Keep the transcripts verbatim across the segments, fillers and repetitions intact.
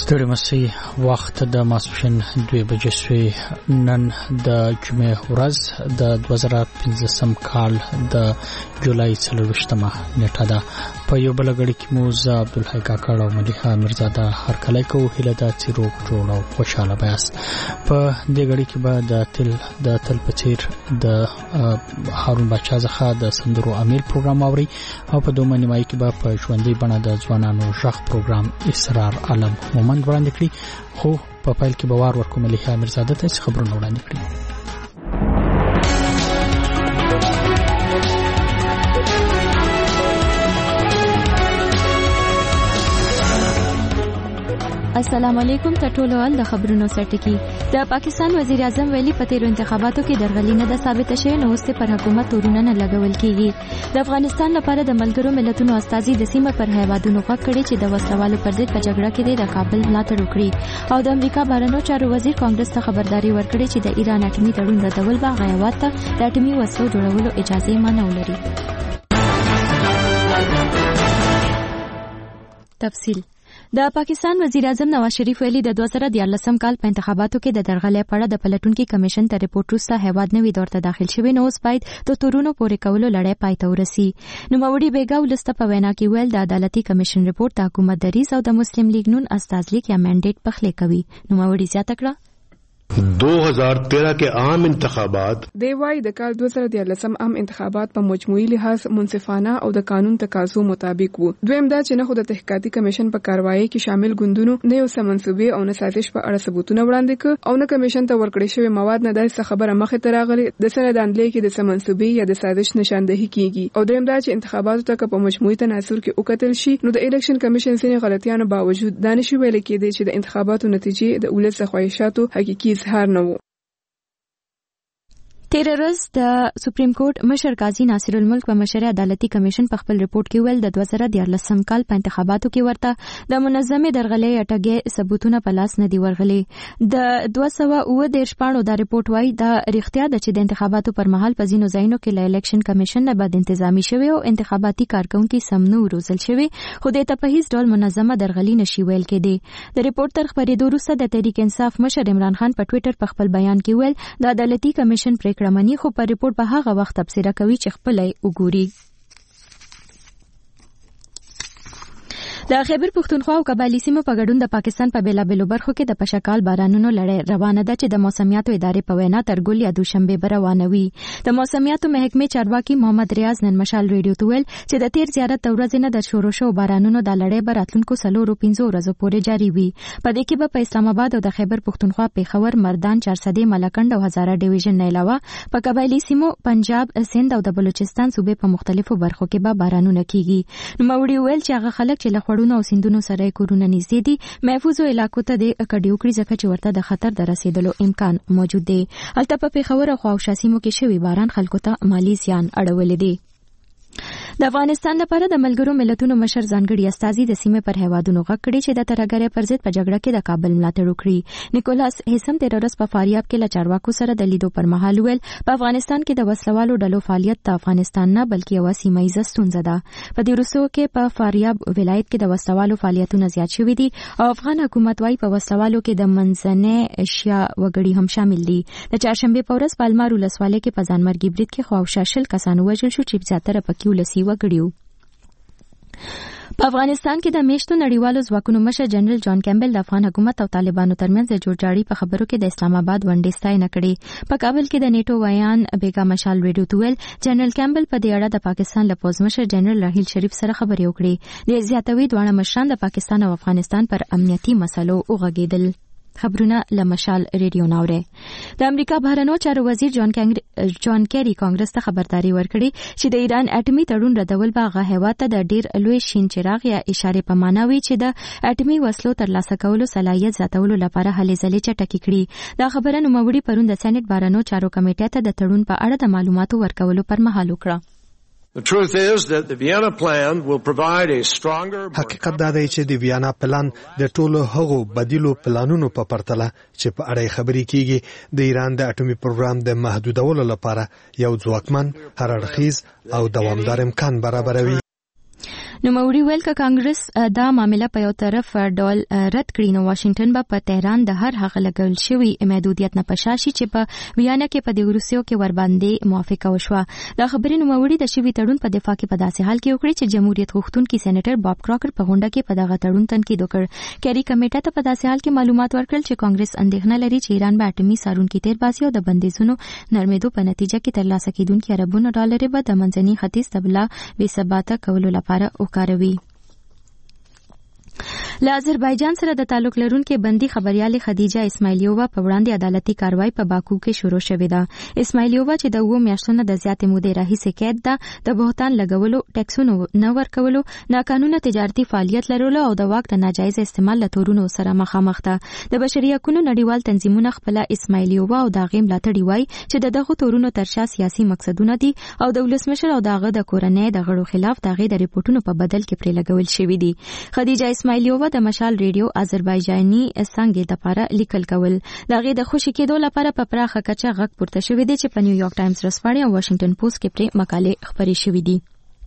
ستړي مسي وخت د ماسپښین دوه بجې شوي. نن د جمعې ورځ د دوه زره پنځلسم کال د جولای څلرویشتمه نیټه ده. په یو بل غړي کې مو زه عبدالحی کاکړ او ملیحه میرزاده هرکلی کوو. هیله ده چې روغ جوړ او خوشحاله بیاست. په دې غړي کې به د تل د تل په څیر د هارون باچا څخه د سندرو امیل پروګرام اوري او په دوه نیمایي کې به په ژوندۍ بڼه د ځوانانو غږ پروګرام اسرار عالم مومند وړاندې کړي. خو په پیل کې به وار ورکوم ملیحه میرزاده ته چې خبرونه وړاندې کړي. السلام علیکم. ټولو ول د خبرونو سرټکی. د پاکستان وزیر اعظم ویلي په تیرو انتخاباتو کې درغلي نه د ثابت شوی نو اوس پر حکومت تورونه نه لګول کیږي. د افغانستان لپاره د ملګرو ملتونو استازي د سیمه پر هیوادونو غږ کړي چې د وسلوالو پر ضد په جګړه کې د کابل ملاتړ وکړي او د امریکا بهرنیو چارو وزیر کانګرس ته خبرداري ورکړي چې د ایران اټومي تړون ردول به هیواد ته د اټومي وسلو جوړولو اجازه نه ولري. تفصیل. د پاکستان وزیر اعظم نواز شریف ویلي د دوه زره دیارلسم کال په انتخاباتو کې د درغلۍ په اړه د پلټونکي کمیشن ته ریپورت وروسته هیواد نوي دور ته داخل شوی نو اوس باید د تورونو پورې کولو لړۍ پای ته ورسي. نوموړي بیګا ولسته په وینا کې ویل د عدالتي کمیشن ریپورت د حکومت دریځ او د مسلم لیگ نون استازلیک یا منډیټ پخلی کوي. نوموړي زیاته کړه دو ہزار تیرہ کے عام انتخابات دی وايي د کال دوه زره دیارلسم عام انتخابات په مجموعي لحاظ منصفانه او د قانون تقاضو مطابق وو. دویم دا چې نه خو د تحقیقاتي کمیشن په کاروایی کې شامل ګوندونو نه یو سمنسوبي او نه سازش په اړه ثبوتونه وړاندې کړ او نه کمیشن ته ورکړی شوی مواد نه داسې خبره مخه ته راغلي د سنداندلې کې د سمنسوبي یا د سازش نشاندهي کیږي. او دریم دا چې انتخاباتو ته په مجموعي تناسب کې وکتل شي نو د الیکشن کمیشن سینې غلطیانو باوجود دانش ویل کېږي چې د انتخاباتو نتیجې د ولس خواهشاتو حقيقي اظهار نه وو. تیر ورځ د سپریم کورټ مشر قاضي ناصر الملک په مشر عدالتي کمیشن په خپل ریپورت کې ویل د دوه زره دیارلسم کال په انتخاباتو کې ورته د منظمې درغلۍ اټکې ثبوتونه په لاس نه دی ورغلي. د دوه سوه اووه دېرش پاڼو دا ریپورت وایي دا رښتیا ده چې د انتخاباتو پر مهال په ځینو ځایونو کې له الیکشن کمیشن نه بد انتظامي شوی او انتخاباتي کارکونکي سم نه روزل شوی خو دې ته په هیڅ ډول منظمه درغلي نشي ویل کېدی. د ریپورت تر خپرېدو وروسته د تحریک انصاف مشر عمران خان په ټویټر په خپل بیان کې ویل د عدالتي کمیشن پریکړه مني خو په ریپورت به هغه وخت تبصره کوي چې خپل یې وګوري. د خیبر پښتونخوا او قبایلی سیمو په ګډون د پاکستان په بیلابېلو برخو کې د پشکال بارانونو لړۍ روانه ده چې د موسمیاتو ادارې په وینا تر ګل یا دوشنبه به روانه وي. د موسمیاتو محکمې چارواکي محمد ریاض نن مشال ریډیو ته ویل چې د تیر زیارت د ورځې نه د شروع شو بارانونو د لړۍ به راتلونکو څلورو پنځو ورځو پورې جاري وي. په دې کې به په اسلام آباد او د خیبر پښتونخوا پیښور مردان چارسدې ملکند او هزاره ډیویژن نه علاوه په قبایلی سیمو پنجاب سند او د بلوچستان صوبې په مختلفو برخو کې به بارانونه کیږي. نوموړي ویل چې هغه خلک چې له او سیندونو سره کورونه نږدې دي محفوظو علاقو ته د کډې وکړي ځکه چې ورته د خطر د رسیدلو امکان موجود دی. هلته په پیښور او خواوشا سیمو کې شوی باران خلکو ته مالی زیان اړولی دی. د افغانستان لپاره د ملګرو ملتونو مشر ځانګړي استازي د سیمې پر هیوادونو غږ کړي چې د ترهګرۍ پر ضد په جګړه کې د کابل ملاتړ وکړي. نیکولاس هیسم تیر ورځ په فاریاب کې له چارواکو سره د لیدو پر مهال ویل په افغانستان کې د وسلوالو ډلو فعالیت د افغانستان نه بلکې یوه سیمه ییزه ستونزه ده. په دې وروستیو کې په فاریاب ولایت کې د وسلوالو فعالیتونه زیات شوي دي او افغان حکومت وايي په وسلوالو کې د منځنۍ اشیا وګړي هم شامل دي. د چهارشنبه په ورځ په المار ولسوالۍ کې په ځانمرګي برید کې خواوشا شل کسان وژل شو چې زیاتره پکې ولسي وګړي. په افغانستان کې د میشتو نړیوالو ځواکونو مشر جنرال جان کیمبل د افغان حکومت او طالبانو ترمنځ د جوړجاړي په خبرو کې د اسلام آباد ونډې ستاینه کړې. په کابل کې د نیټو ویان بیګا مشال ریډیو ته ویل جنرال کیمبل په دې اړه د پاکستان له پوځ مشر جنرال راحیل شریف سره خبرې وکړې. د زیاتوي دواړه مشران د پاکستان او افغانستان پر امنیتي مسلو وغږېدل. خبرونه له مشال ریډیو ناوړه. د امریکا بهرنیو چارو وزیر جان جان کیری کانګرس ته خبرداري ورکړي چې د ایران اټومي تړون ردول به هغه هیواد ته د ډیر لوی شین چراغ یا اشاره په معنا وي چې د اټومي وسلو ترلاسه کولو صلاحیت زیاتولو لپاره هلې ځلې چټکې کړي. دا خبره نوموړي پرون د سېنات بهرنیو چارو کمیټې ته د تړون په اړه د معلوماتو ورکولو پر مهال وکړه. حقیقت دا دی چې د ویانا پلان د ټولو هغو بدیلو پلانونو په پرتله چې په اړه خبرې کیږي د ایران د اټومي پروګرام د محدودولو لپاره یو ځواکمن، هر اړخیز او دوامدار امکان برابروي. نوموړي ویل ک کانګرس دا معاملې په یو طرف ډول رد کړي نو واشنگټن به په تهران د هر هغه لګول شوی محدودیت نه پشاشي چې په ویانا کې په دیورسیو کې ور باندې موافقه وشوه. دا خبرې نوموړي د شوی تړون په دفاع کې په داسې حال کې وکړي چې جمهوریت غوښتونکي سېنیټر باب کراکر په غونډه کې په دغه تړون تنقید وکړ. کیری کمیټه ته په داسې حال کې معلومات ورکړل چې کانګرس اندېښنه لري چې ایران به اټومي سارونکي تیر باسي او د بندیزونو نرمېدو په نتیجه کې ترلاسه کیدونکي اربونو ډالر به د منځني ختیځ د بلا بې ثباته کولو لپاره وکاروي. له آذربایجان سره د تعلق لرونکي بندي خبريالې خدیجه اسماعیلیووا په وړاندې عدالتي کاروایی په باکو کې شروع شوې ده. اسماعیلیووا چې د اوو میاشتو نه د زیاتې مودې راهیسې قید ده د بهتان لګولو، ټیکسونو نه ورکولو، ناقانونه تجارتي فعالیت لرلو او د واک د ناجایز استعمال له تورونو سره مخامخ ده. د بشري حقوقو نړیوال تنظیمونه خپل اسماعیلیووا او د غیم لاتړي وای چې د دغه تورونو ترشا سیاسي مقصدونه دي او د ولسمشر او دغه د کورنۍ د غړو خلاف دغه د ریپورتونو په بدل کې پرې لګول شوی دي. خدیجه اسماعیلیووا د مشال ریډیو آذربایجاني څنګه د لپاره لیکل کول دغه د خوشی کېدو لپاره په پراخه کچه غږ پورته شوی دی چې په نیویارک ټایمز رسپاړی او واشنگټن پوسټ کې پرې مقالې خبرې شوې دي.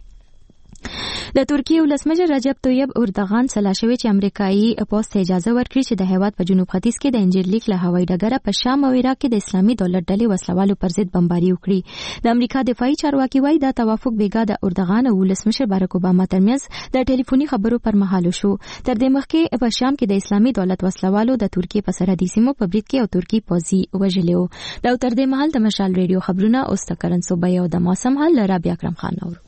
د ترکیه ولسمشر رجب طیب اردوغان سلا شوی چې امریکایي پوسټ اجازه ورکړي چې د هیواد په جنوب ختیځ کې د انجیرلیک له هوایي ډګره په شام او عراق کې د اسلامي دولت ډلې وسلوالو پر ضد بمباري وکړي. د امریکا دفاعي چارواکي وايي دا توافق بیګا د اردوغان او ولسمشر باراک اوباما ترمنځ د ټلیفوني خبرو پر مهال شو. تر دې مخکې په شام کې د اسلامي دولت وسلوالو د ترکیه په سرحدي سیمو په برید کې او ترکی پوځي وژلو. دا تر دې مهال د مشال ریډیو خبرونه اوس تکرن صوبې او د موسم حال رابعه اکرم خان نور.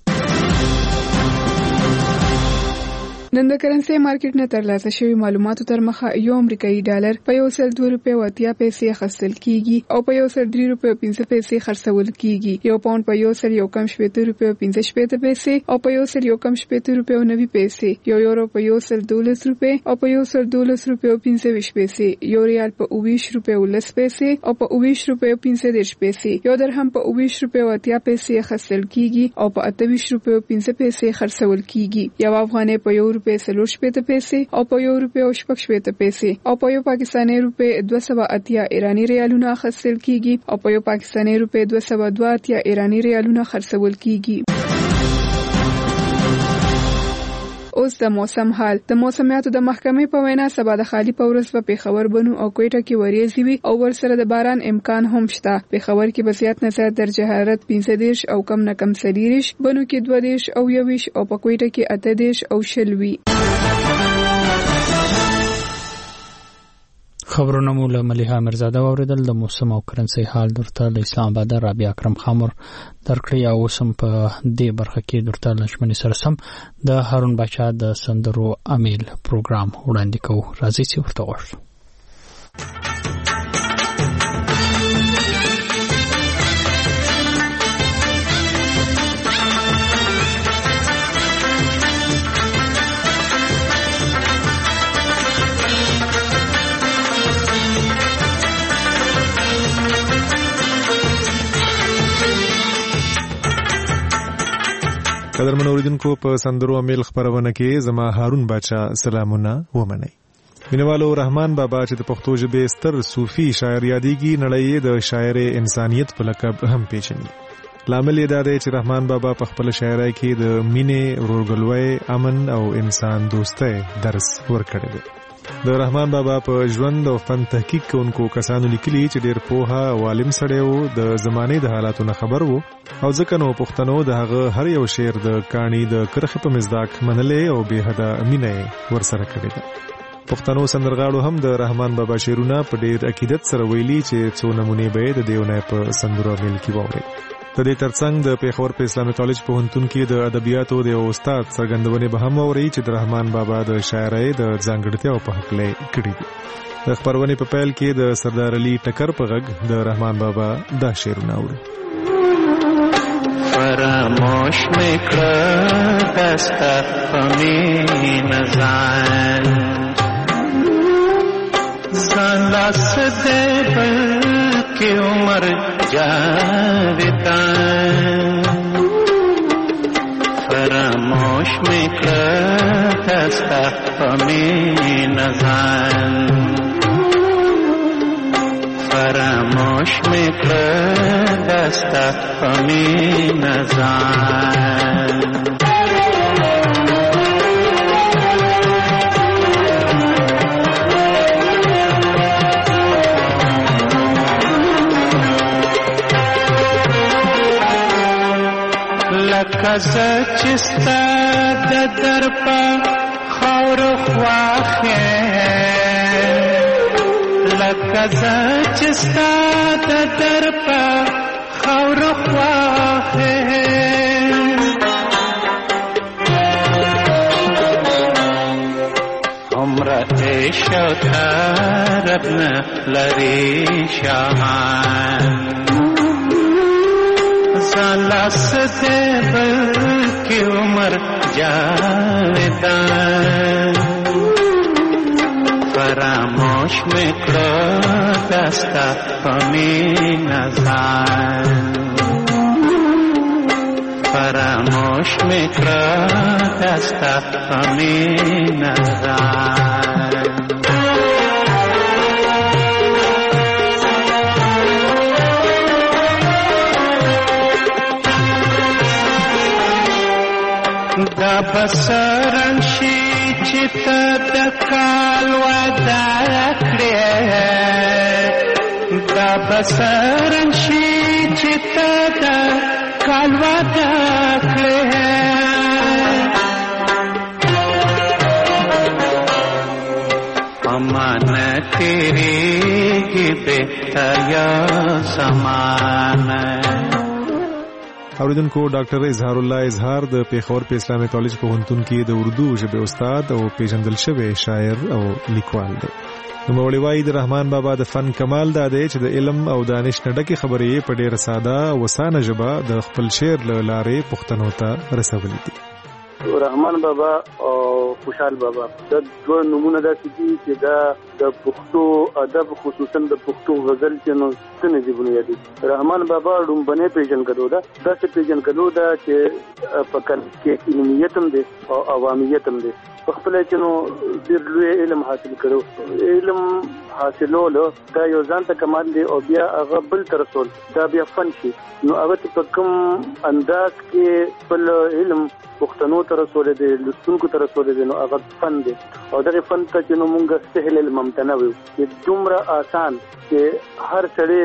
نن د کرنسي مارکیټ نه ترلاسه شوی معلوماتو تر مخه یو امریکایي ډالر په یو سل دوه روپۍ او اتیا پیسې اخیستل کیږي او په یو سل درې روپۍ او پنځه پیسې خرڅول کیږي. یو پاوند په یو سل یو کم شپېته روپۍ او پنځه شپېته پیسې او په یو سل یو کم شپېته روپۍ او نوي پیسې. یو یورو په یو سل دولس روپۍ او په یو سل دولس روپۍ او پنځه ویشت پیسې. یو ریال په اوویشت روپۍ او لس پیسې او په اوویشت روپۍ او پنځه دېرش پیسې. یو درهم په اوویشت روپۍ او اتیا پیسې اخیستل کیږي او په اته ویشت روپۍ او پنځه پیسې خرڅول کیږي. یو افغانۍ په یو روپۍ څلور شپېته پیسې او په یو روپۍ او شپږ شپېته پیسې او په یو پاکستاني روپۍ دوه سوه اتیا ایرانی ریالونه اخیستل کیږي او په یو پاکستاني روپۍ دوه سوه دوه اتیا ایرانی ریالونه خرڅول کیږي. اوس د موسم حال. د موسمیاتو د محکمې په وینا سبا د خالی په ورځ په پیښور بنو او کوټه کې وریځي وي او ورسره د باران امکان هم شته. پیښور کې به زیات نه زیات درجه حرارت پنځه دېرش او کم نه کم څلېرویشت، بنو کې دوه دېرش او یوویشت او په کوټه کې اته دېرش او شل وي. خبرونه مو له مليحه مرزاده اوریدل. د موسم او کرنسي حال درته له اسلام آباد رابعه اکرم خامور درکړی او سم په دې برخه کې درته لښمنې سره سم د هارون بچا د سندرو امیل پروګرام وړاندې کوو. راځي چې ورته وښو. قدرمن اوریدونکو په سندرو امیل خبرونه کې زما هارون بچا سلامونه ومنئ. مینوالو رحمان بابا چې د پښتو ژبې ستر صوفي شاعر یادېږي، نړۍ د شاعر انسانیت په لقب هم پیژني. لامل یې دا دی چې رحمان بابا په خپل شاعرۍ کې د مینې، ورورګلوۍ، امن او انسان دوستۍ درس ورکړی دی. د رحمان بابا په ژوند او فن تحقیق کوونکو کسانو لیکلي چې ډېر پوهه او عالم سړی و، د زمانې د حالاتو نه خبر و او ځکه نو پښتنو د هغه هر یو شعر د کاڼي د کرښې په مصداق منلې او بې حده مینه یې ورسره کړې ده. پښتنو سندرغاړو هم د رحمان بابا شعرونه په ډېر عقیدت سره ویلي چې څو نمونې به یې د دیونه په سندرو امیل کې واورئ. د دې ترڅنګ د پیښور په اسلامي کالج پوهنتون کې د ادبیاتو د یو استاد څرګندونې به هم اورئ چې د رحمان بابا د شاعرۍ د ځانګړتیاو په هکله کړي دي. د خبرونې په پیل کې د سردار علي ټکر په غږ د رحمان بابا دا شعرونه اورئ. فراموش میکړه دستا پمی نزان ځان لاس دې بلکې عمر جاودان فراموش میکړه دستا پمی نزان فراموش میکړه دستا پمی نزان لکه زه چې ستا د در په خاورو خواښ لکه زه چې ستا د در په خاورو خواښ عمره عشق او طرب نه لري شاهان لاس دے بلکہ عمر جاویدان فراموش میں کرو دستا پمی نظان فراموش میں کرو دستا پمی نظان دا بسرن شي چې ته د کال وعده کړې دا بسرن شي چې ته د کال وعده کړې امانت تیریږي بهتیا زمانه اوریدونکو ډاکټر اظهار الله اظهار د پیښور په اسلامي کالج پوهنتون کې د اردو ژبې استاد او پیژندل شوی شاعر او لیکوال دی. نو مولوي وايي د رحمان بابا د فن کمال دا دی چې د علم او دانش نه ډکې خبرې په ډېره ساده او وسانه ژبه د خپل شعر له لارې پښتنو ته رسولي دي. رحمان بابا او خوشحال بابا د دوه نمونه داسې دي چې دا د پښتو ادب خصوصا د پښتو غزل چې نو څنګه دی بنیادی رحمان بابا لومبنه پیژنګلو دا داسې پیژنګلو دا چې په کله کې علمیت هم دي او عوامیت هم دي په خپل چې نو ډېر لوی علم حاصل کړو علم حاصلولو دا یو ځان ته کمال دی او بیا هغه بل تر رسول دا بیا فن شي نو هغه په کوم انداز کې خپل علم پښتنو ته رسول دي لستونکو ته رسول دي نو هغه فن دي او دغه فن ته چې نو مونږ سهل الممتنع وي چې دومره آسان چې هر سړی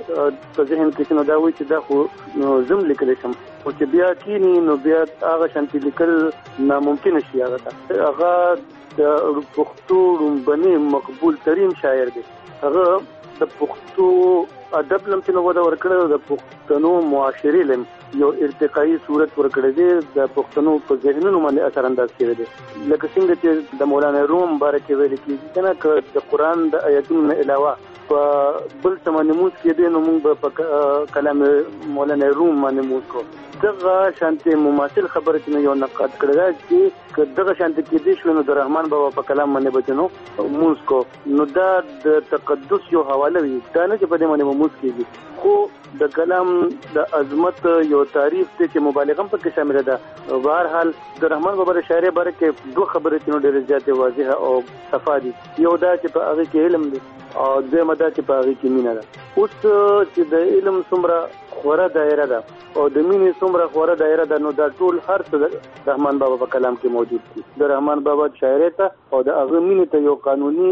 په ذهن کې نو دا وایي چې دا خو زم لیکل شم او چې بیا کینی نو بیا هغه شانتي لیکل ناممکن شي هغه هغه د پښتو رومبني مقبول ترين شاعر دی هغه د پښتو ادب لم چې نو ودا ورکړو د پښتنو معاشري لم یو ارتقائي صورت ورکړی دی د پښتنو په ذهنونو باندې اثر انداز کړی دی لکه څنګه چې د مولانا روم بارکه ویل کیږي کنه ک د قران د آیاتونو علاوه په بل څه نموز کې دی نو موږ په کلام مولانا روم باندې موږ کو دغه شانتي مماثل خبره چې یو نقاد کړی دی چې دغه شانتي کې دی شو نو د رحمان بابا په کلام باندې بچنو موږ کو نو دا د تقدس یو حواله وي دا نه چې په دې باندې موږ کېږي خو د کلام د عظمت یو تعریف ته چې مبالغه هم پکې شامل ده بهر حال د رحمان بابا د شاعري باره کې دوه خبرې چې نو ډېرې زیاتې واضحه او صفا دي یو دا چې په هغه کې علم دی او دویمه دا چې په هغه کې مینه ده اوس چې د علم څومره خوره دایره ده او د مینې څومره خوره دایره ده نو دا ټول هر څه رحمان بابا په کلام کې موجود دي د رحمان بابا شاعري ته او د هغه مینې ته یو قانوني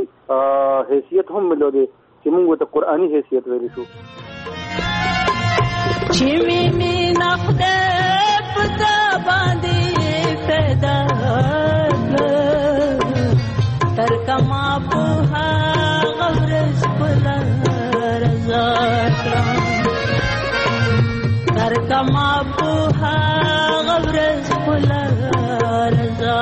حیثیت هم ملودي چې موږ ته قرآني حیثیت ویل شو چې مینې نخده پتا باندې پیدا تر کما په غورس پلا رضا تر کما په غورس پلا رضا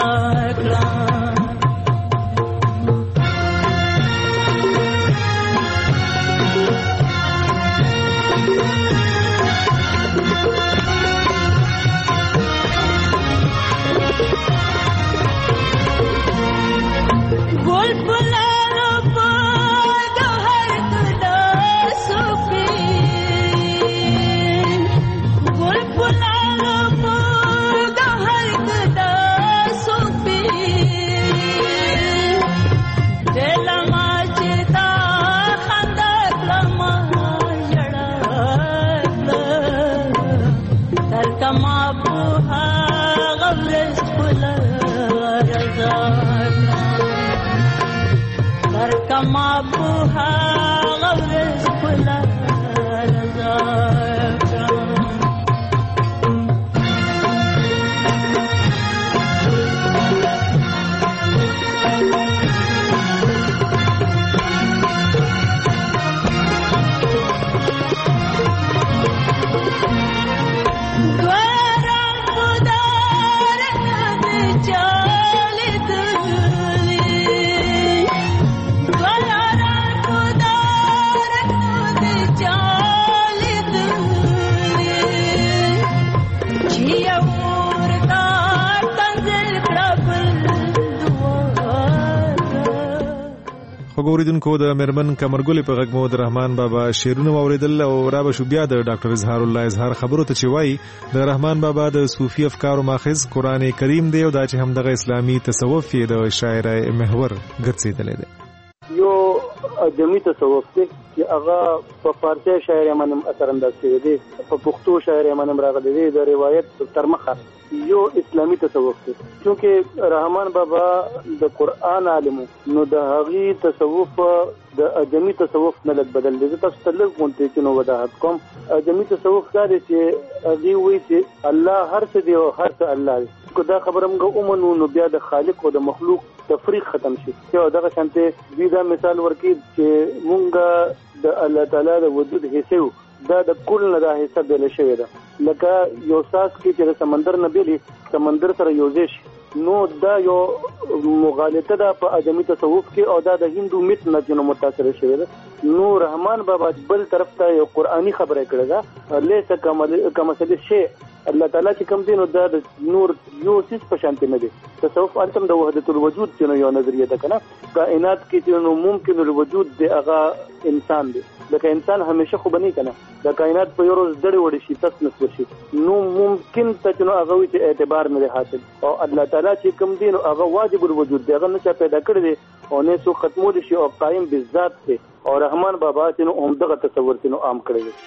خوګوریدونکو د مرمن کمرګل په غږ مو د رحمان بابا شعرونه اوریدل او را به شو بیا د ډاکټر اظهار الله اظهار خبرو ته چې وایي د رحمان بابا د صوفي افکارو ماخذ قران کریم دی او دا چې هم دغه اسلامي تصوف یې د شاعرۍ محور ګرځیدلی دی. یو اجمی تصوف دی چې هغه په فارسی شاعر منم اثر انداز شوی دی، په پښتو شاعر منم راغلی دی د روایت تر مخه یو اسلامی تصوف دی. چونکه رحمان بابا د قرآن عالم نو د هغه تصوف د اجمی تصوف نه لږ بدل دی. تاسو ته لږ مونږ ته نو وضاحت کوم. اجمی تصوف دا دی چې هغه وایي چې الله هر څه دی او هر څه الله دی. کو دا خبره موږ اومنو نو بیا د خالق او د مخلوق تفریق ختم شي. یو دغه شانته وی دا مثال ورکړي چې مونږ د الله تعالی د وجود حصو دا د کل نه دا حصہ بیل شوی ده، لکه یو ساس کې چې سمندر نه بیلی سمندر سره یوځش نو دا یو مغالطه ده په اجمی تصوف کې او دا د هندو میت نه جنو متاثر شوی ده. نو رحمان بابا بل طرف ته یو قرآنی خبره کړې ده، لیس کمل کمسل شی الله تعالی چې کوم دین او د نور یو سیس په شانته نه دي. تصوف انتم د وحدت الوجود چې یو نظریه ده کنه، کائنات کې چې نو ممکن الوجود دی هغه انسان دی. لکه انسان همیشه خو بنی کنه د کائنات په یو روز ډړې وړي شي تاسو نس وشي نو ممکن ته نو هغه وي اعتبار نه حاصل او الله تعالی چې کوم دین هغه واجب الوجود دی، هغه نه چا پیدا کړی دی او نه سو ختمول شي او قائم بالذات دی. او رحمان بابا چې نو عمدغه تصور چې نو عام کړی دی.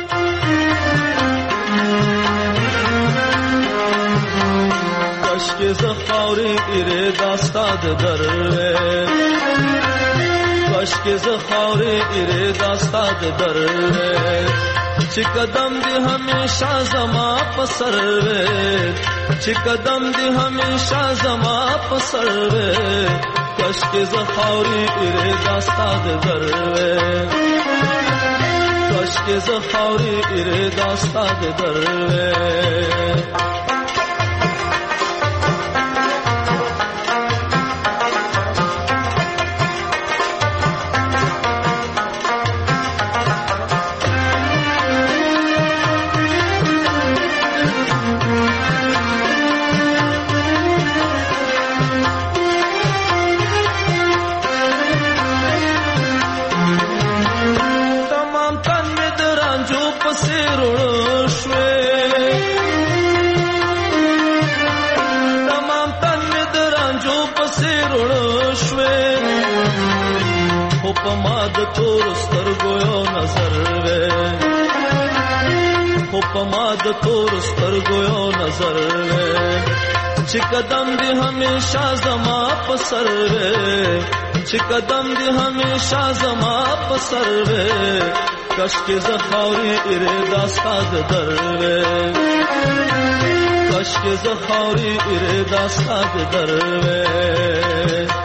کشک زخاوری ایره داستاد دروه کشک زخاوری ایره داستاد دروه چی قدم دی ہمیشہ زما پسر وے چی قدم دی ہمیشہ زما پسر وے کشک زخاوری ایره داستاد دروه کشک زخاوری ایره داستاد دروه پماد تور سترګو یو نظر وې خو پماد تور سترګو یو نظر وې چې قدم دی همیشا زما پسر وې چې قدم دی همیشا زما پسر وې کشک زخاوری ایره داستاد در وې کشک زخاوری ایره داستاد در وې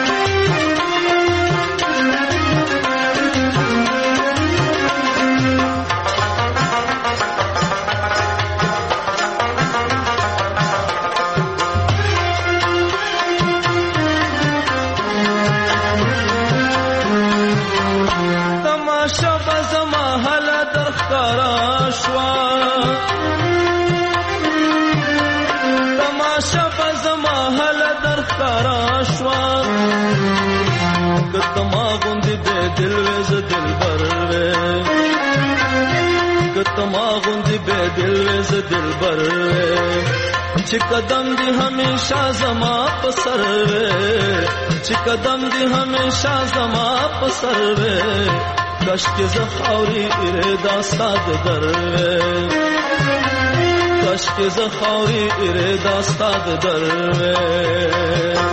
چې قدم دی همیشا زما پسر وې چې قدم دی همیشا زما پسر وې کشک زخاوری ایره داستاد در وې کشک زخاوری ایره داستاد در وې.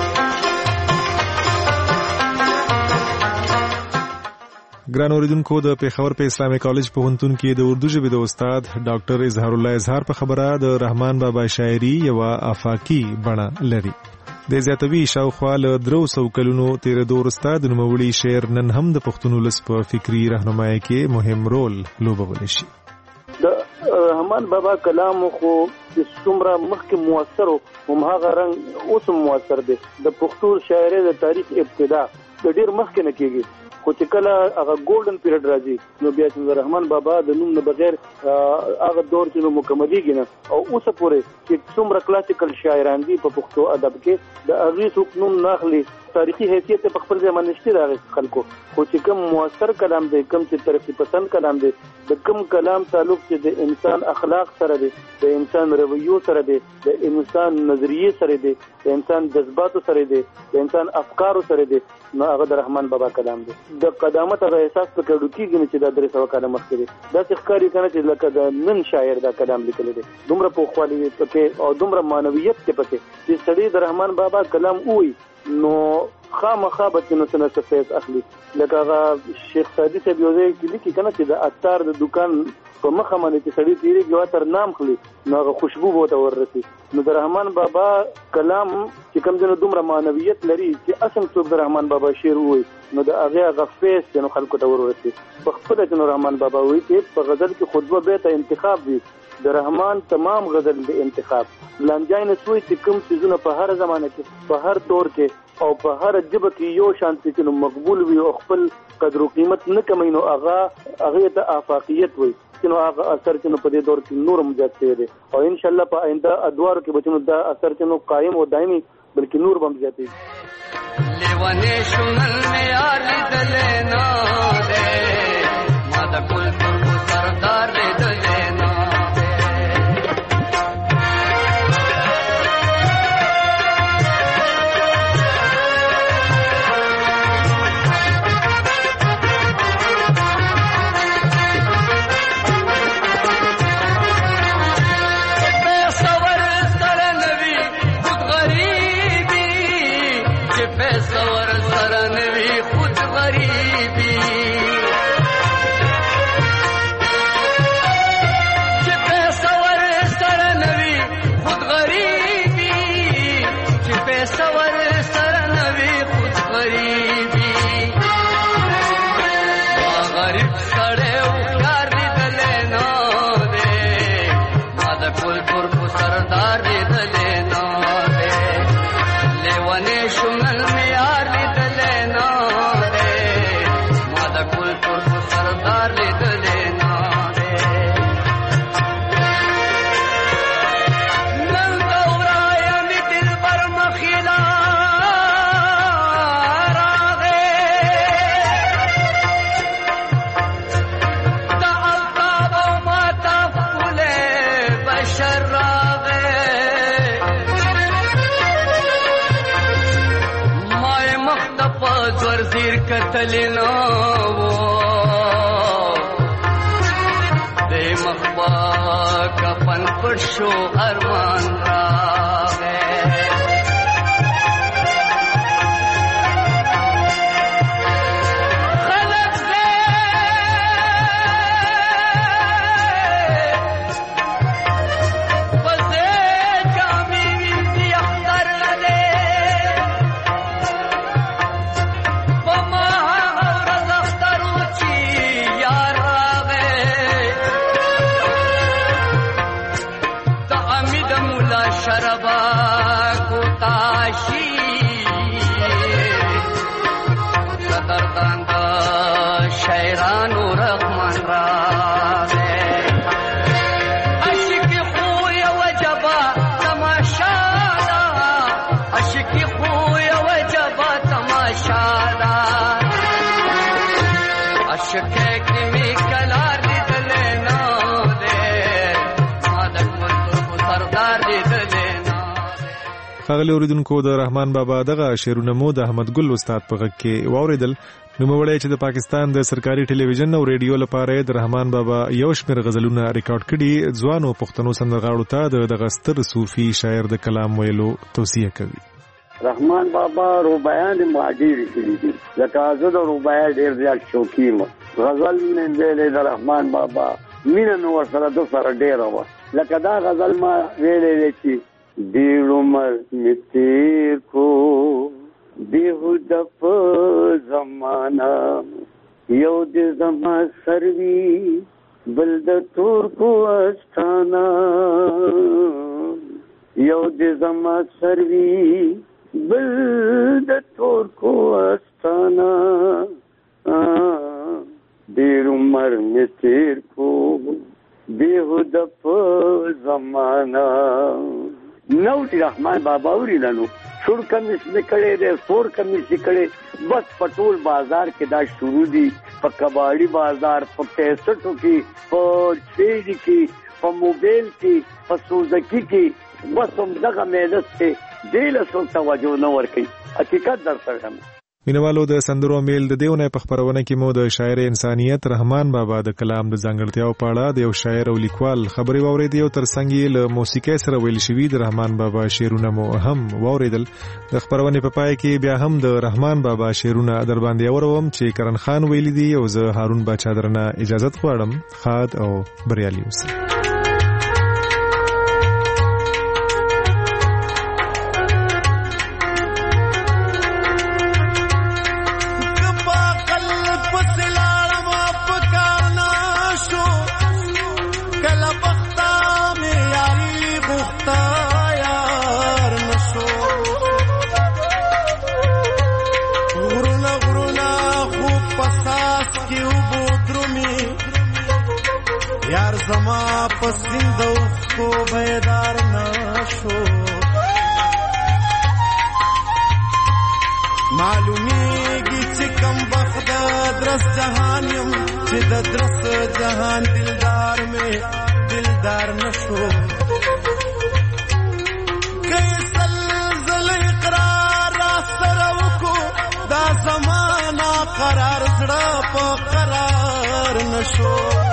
ګران اوریدونکو د پیښور په اسلامي کالج پوهنتون کې د اردو ژبې د استاد ډاکټر اظهار الله اظهار په خبره د رحمان بابا شاعري یو افاقي بڼه لري. د زیاتوي شاوخوا له درو سو کلونو تیر دور استاد نوموړي شعر نن هم د پښتون ولس په فکری راهنمایي کې مهم رول لوبولی شي. د رحمان بابا کلام خو څومره مخکې موثر او هغه رنګ اوس موثر دی. د پښتو شاعري د تاریخ ابتدا د ډیر مخکې نه کېږي خو چې کله هغه ګولډن پیریډ راځي نو بیا چې رحمان بابا د نوم نه بغیر هغه دور چې نو مکملېږي نه او اوسه پورې چې څومره کلاسیکل شاعران دي په پښتو ادب کې د هغې څوک نوم نه اخلي تاریخي حیثیت په خپل ځای باندې نشته د خلکو خو چې کوم مؤثر کلام دی کوم چې ترقي پسند کلام دی د کوم کلام تعلق چې د انسان اخلاق سره دی د انسان رویو سره دی د انسان نظریې سره دی د انسان جذباتو سره دی د انسان افکارو سره دی نو هغه د رحمان بابا کلام دی د قدامت هغه احساس پکې ډوکیږي چې دا درې سوه کاله مخکې دی داسې ښکاري کنه چې لکه د نن شاعر دا کلام لیکلی دی دومره پوخوالی پکې او دومره معنویت دی پکې چې سړی د رحمان بابا کلام ووایي نو خامخا به چې نو څه نه څه فیض اخلي لکه هغه شیخ سعدي صاحب یو ځای کې لیکي کنه چې د عطار د دکان په مخه باندې چې سړی تېرېږي یو عطر نام خلي نو هغه خوشبو به ورته وررسي نو د رحمان بابا کلام چې کوم ځای دومره معنویت لري چې اصل څوک د رحمان بابا شعر ووایي نو د هغې هغه فیض چې نو خلکو ته ورورسي په خپله چې نو رحمان بابا وایي چې په غزل کې خطبه بیته انتخاب وي د رحمان تمام غزل د انتخاب لانجای نسوي چې کوم څیزونه په هر زمانه کې په هر دور کې او په هر جبه کې یو شانتي چې نو مقبول وي او خپل قدر او قیمت نه کموي نو هغه هغې ته آفاقیت وایي چې نو هغه اثر چې نو په دې دور کې نور هم زیات شوی دی او انشاءالله په آینده ادوارو کې به چې نو دا اثر چې نو قایم او دایمي بلکې نور به هم زیاتېږي لیونې شمل مې یار لیدلې نه دی ما د کلتور کو سردار لیدلې نه کتلنا وہ دے مخبا کفن پر شو ارمان راغے خلق دے بزے جامی ویدی اختر لدے ښاغلي اوریدونکو د رحمان بابا دغه شعرونه مو د احمد ګل استاد په غږ کې واوریدل نوموړی چې د پاکستان د سرکاري ټلویزیون او ریډیو لپاره د رحمان بابا یو شمېر غزلونه ریکارډ کړي ځوانو پښتنو سندرغاړو ته د دغه ستر صوفي شاعر د کلام ویلو توصیه کوي. رحمان بابا رباعیان ما ډېرې کړي دي لکه زه د رباعي ډېر زیات شوقي یم غزل مې ویلې د رحمان بابا مینه مې ورسره ده سره ډېره وه لکه دا غزل ما ویلې دی چې ډېر عمر مې تېر کو بېهوده په زمانه یو د زما سروي بل د تورکو استانه یو د زما سروي بل د تورکو استانه ډېر عمر مې تېر کو بېهوده په زمانه. نوټ رحمان بابا اورېدلو سور کمیس مې کړی دی سور کمیس یې کړی بس په ټول بازار کې دا شروع دي په کباړي بازار په کیسټو کې په سیډي کې په موبایل کې په سوزکي کې بس همدغه میده چې دې له څوک توجه نه ورکوي. حقیقت در سره هم مینوالو د سندرو میل د دیونه په خبرونه کې مو د شاعر انسانیت رحمان بابا د کلام د ځانګړتیاو په اړه د یو شاعر او لیکوال خبرې واورېدې او ترڅنګ یې له موسیقۍ سره ویل شوي د رحمان بابا شعرونه مو هم واورېدل. د خبرونې په پای کې بیا هم د رحمان بابا شعرونه در باندې اوروم چې کرن خان ویلي دي او زه هارون باچا درنه اجازه غواړم. خاد او بریالي اوسئ. یار زما پسند کو بیدار نشو معلومیږي چې کم بخت درس جهان یم چې د درس جهان دلدار مې دلدار نشو کیسل زل اقرار را سره وکړو دا زمانہ قرار زړه په قرار نشو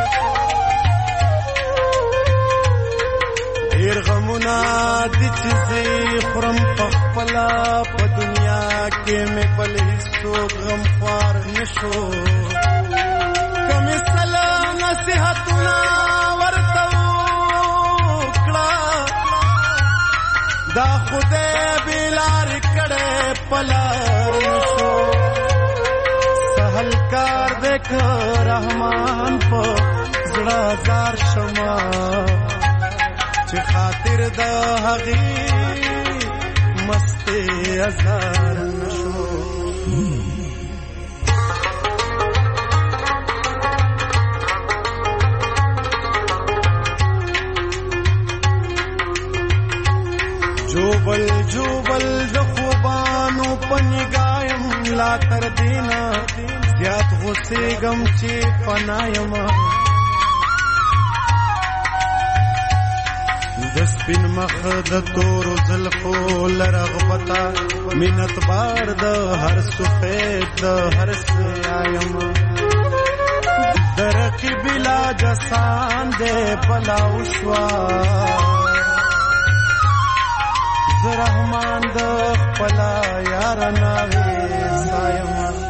ډېر غمونه دي چې زه خورم په خپله په دنیا کې مې بل هېڅوک غمخوار نشو که مې سله نصیحتونه ورته وکړه دا خدای بې لارې کړی په لار نشو سهل کار دی که رحمان په زړه ازار شمه چې خاطر د هغې مستې ازار نشو جوبل جوبل د خوبانو په نگایم لا تر دینا زیات غوسېږم چې پنایم د سپین مخ د تورو زلفو لرغبتا منت بار د هر سفید د هر سیایم درکی بلا جسان دے پلاو شوا زرحمان د پلا یار ناوی سایم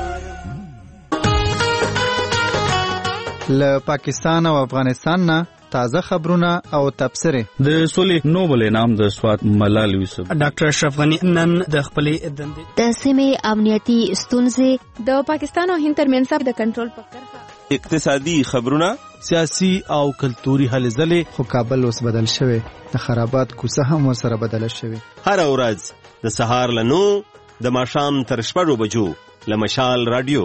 ل پاکستان او افغانستان نه تازه خبرونه او تبصره. د سولې نوبل انعام د سوات ملال یوسف ډاکټر اشرف غنی نن د خپلې دندې د سیمې امنیتي ستونزې د پاکستان او هند ترمنځ د کنټرول په کرښه اقتصادي خبرونه سیاسي او کلتوري هلې ځلې خو کابل اوس بدل شوی د خرابات کوڅه هم ورسره بدله شوی هر ورځ د سهار له نو د ماښام تر شپږو بجو له مشال رادیو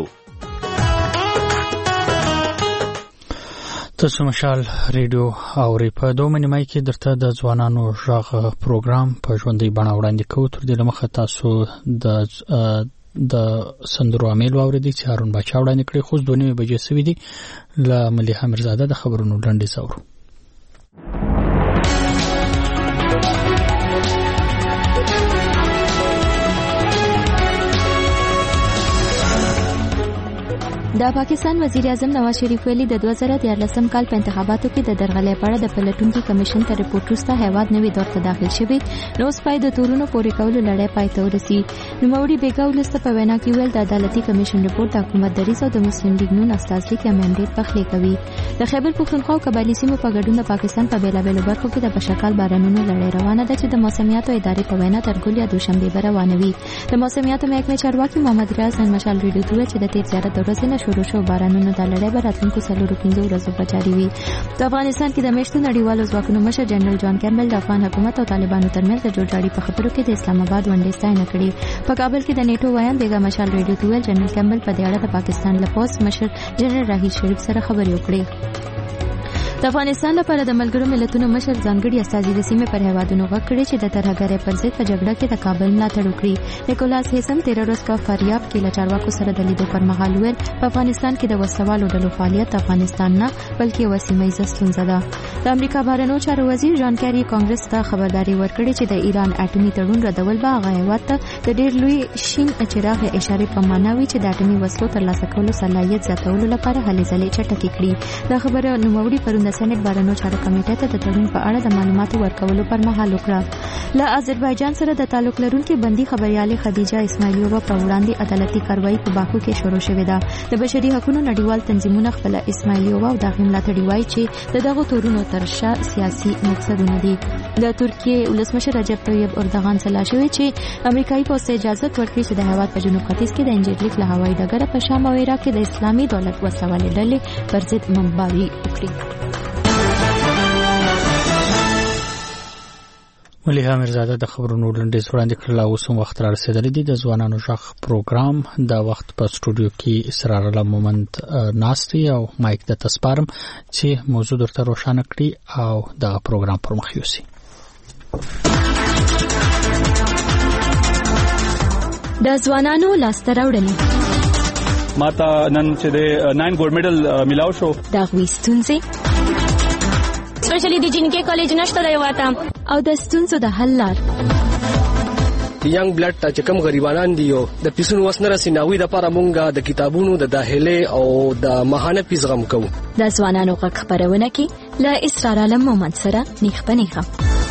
تاسو مشال ریډیو اوري په دوه منیمای کې درته د ځوانانو ژغ پروګرام په ژوندۍ بڼه وړاندې کوو. تر دې لمخه تاسو د د سندرو امیل واوریدي چې هارون باچا وړاندې کړی. خو دوه نیمې بجې سوي دي. له ملیحه میرزاده د خبرونو لنډیز اورو. د پاکستان وزیر اعظم نواز شریف ویلي د دوه زره دیارلسم کال په انتخاباتو کې د درغلۍ په اړه د پلټونکي کمیشن ته رپورټ وروسته هیواد نوې دور ته داخل شوی. نو اوس پای د تورونو پورې کولو لړۍ پای ته ورسي. نوموړي بیګا ولسته په وینا کې ویل د عدالتي کمیشن رپورټ د حکومت دریځ او د مسلم لیګ نون استازي کې امنډیټ پخلی کوي. د خیبر پښتونخوا او قبایلی سیمو په ګډون د پاکستان په بیلابیلو برخو کې د بشکال بارانونو لړۍ روانه ده چې د موسمیاتو ادارې په وینا تر ګل یا دوشنبه به روانه وي. د موسمیاتو محکمې چارواکي محمد ریاض نن مشال ریډیو ته چې د تیر زیارت د ورځې شروع شو بارانونو د لړۍ به راتلونکو څلورو پنځو ورځو په جاري وي. په افغانستان کې د میشتو نړیوالو ځواکونو مشر جنرال جان کیمبل د افغان حکومت او طالبانو ترمنځ د جوړجاړي په خبرو کې د اسلام آباد ونډې ستاینه کړې. په کابل کې د نیټو ویان بیګا مشال ریډیو ته ویل جنرال کیمبل په دې اړه د پاکستان له پوز مشر جنرال راحیل شریف سره خبرې وکړې. د افغانستان لپاره د ملګرو ملتونو مشر ځانګړي استازي د سیمې پر هیوادونو غږ کړی چې د ترهګرۍ پر ضد په جګړه کې د کابل ملاتړ وکړي. نیکولاس هیسم تیره ورځ کا فاریاب کې له چارواکو سره د لیدو پر مهال ویل په افغانستان کې د وسوالو ډلو فعالیت افغانستان نه بلکې یوه سیمه ییزه ستونزه ده. د امریکا بهرنیو چارو وزیر جان کیری کانګرس ته خبرداري ورکړې چې د ایران اټومي تړون ردول به هغه هیواد ته د ډېر لوی شین چراغ اشارې په معنا وي چې د اټومي وسلو ترلاسه کولو صلاحیت زیاتولو لپاره هلې ځلې چټکې کړي. دا خبره نوموړي پرون د سېنات بهرنیو چارو کمیټې ته د تړون په اړه د معلوماتو ورکولو پر مهال وکړه. له آذربایجان سره د تعلق لرونکي بندي خبريالې خدیجه اسماعیلووا په وړاندې عدالتي کاروایی په باکو کې شروع شوې ده. د بشري حقوقو نړیوال تنظیمونه خپل اسماعیلووا او د ملاتړي وایي چې د دغه تورونو ترشا سیاسي مقصدونه دي. د ترکیې ولسمشر رجب طیب اردوغان سلا شوی چې امریکایي پوځ ته اجازه ورکړي چې د هیواد په جنوب ختیځ کې د انجیرلیک له هوایي ډګره په شام او عراق کې د اسلامي دولت وسوالې ډلې پر ضد منباري وکړي. مليحه میرزاده د خبرونو لنډیز وړاندې کړل. اوس هم وخت را رسیدلی دی د ځوانانو ژغ پروګرام. د وخت په سټوډیو کې اسرار الله مومند ناستي او مایک د تسپارم چې موضوع درته روښانه کړي او د پروګرام پر مخ یوسي. د ځوانانو لاسته راوړنې ماته نن چې د ناین ګولډ میډل میلاو شو. دا غوښتونځي اسپیشلی د جنکې کالج نشته دی واته او د ستونزو د حل لار. د ینګ بلډ ته چې کوم غریبانان دي او د پیسونو وسنه رسیناوي د لپاره مونږه د کتابونو د داخله او د ماهانه پیس غم کوو. د ځوانانو غږ خبرونه کې له اسرار الله مومند سره نیخ په نیخه.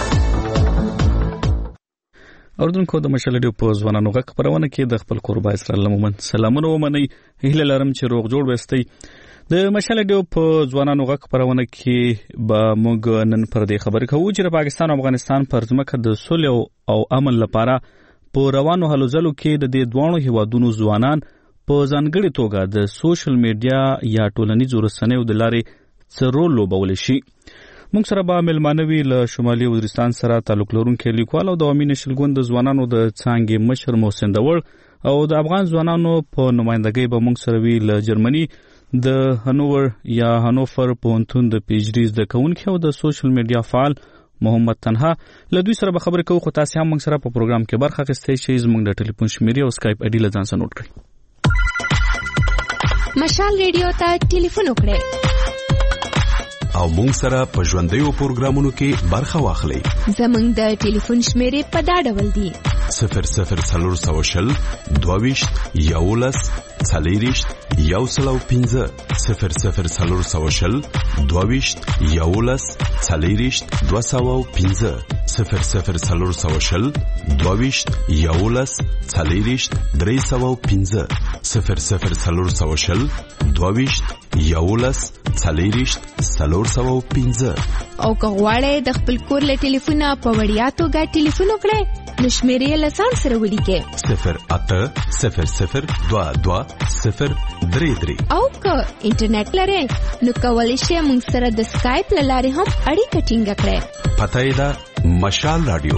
اوردونکو د مشال ډیو په ځوانانو غږ خبرونه کې د خپل قربا اسرار الله مومند سلامونه ومني. هیله لرم چې روغ جوړ وستئ. د مشال ډیو په ځوانانو غږ خبرونه کې به موږ نن پر دې خبرې کوو چې د پاکستان او افغانستان پر ځمکه د صلح او امن لپاره په روانو هلو ځلو کې د دې دوه هیوادونو ځوانان په ځانګړي توګه د سوشل میډیا یا ټولنیزو رسنیو د لارې څه رول لوبولی شي. موږ سره به مېلمانه وي له شمالي وزیرستان سره تعلق لرونکی لیکوال او د عوامي نشل ګوند د ځوانانو د څانګې مشر محسن دور او د افغان ځوانانو په نمائندګۍ به موږ سره وي له جرمني د هنوور یا هنوفر پوهنتون د پی ایچ ډي زده کوونکي او د سوشل میډیا فعال محمد تنها. له دوی سره به خبرې کوو خو تاسې هم موږ سره په پروګرام کې برخه اخیستی شئ. زموږ د ټلیفون شمیرې او سکایپ آی ډي له ځان سره نوټ کړئ. مشال ریډیو ته ټلیفون وکړئ او موږ سره په ژوندیو پروګرامونو کې برخه واخلئ. زموږ د ټلیفون شمیرې په دا ډول دي: صفر صفر څلور سوه شل دوه ویشت یولس څلېرویشت یو سل او پنځه صفر صفر څلور سوه شل دوه ویشت یولس څلېرویشت دوه سوه او پنځه صفر صفر څلور سوه شل دوه ویشت یولس څلېرویشت درې سوه او پنځه صفر صفر څلور سوه شل دوه ویشت یولس څلېرویشت څلور سوه او پنځه. او که غواړئ د خپل کور له ټلیفونه په وړیا توګه ټلیفون وکړئ نو شمیرې یې له ځان سره ولیکئ: صفر اته صفر صفر دوه دوه صفر درې درې. او که انټرنیټ لرئ نو کولی شئ موږ سره د سکایپ له لارې هم اړیکه ټینګه کړئ. پته یې ده مشال راډیو.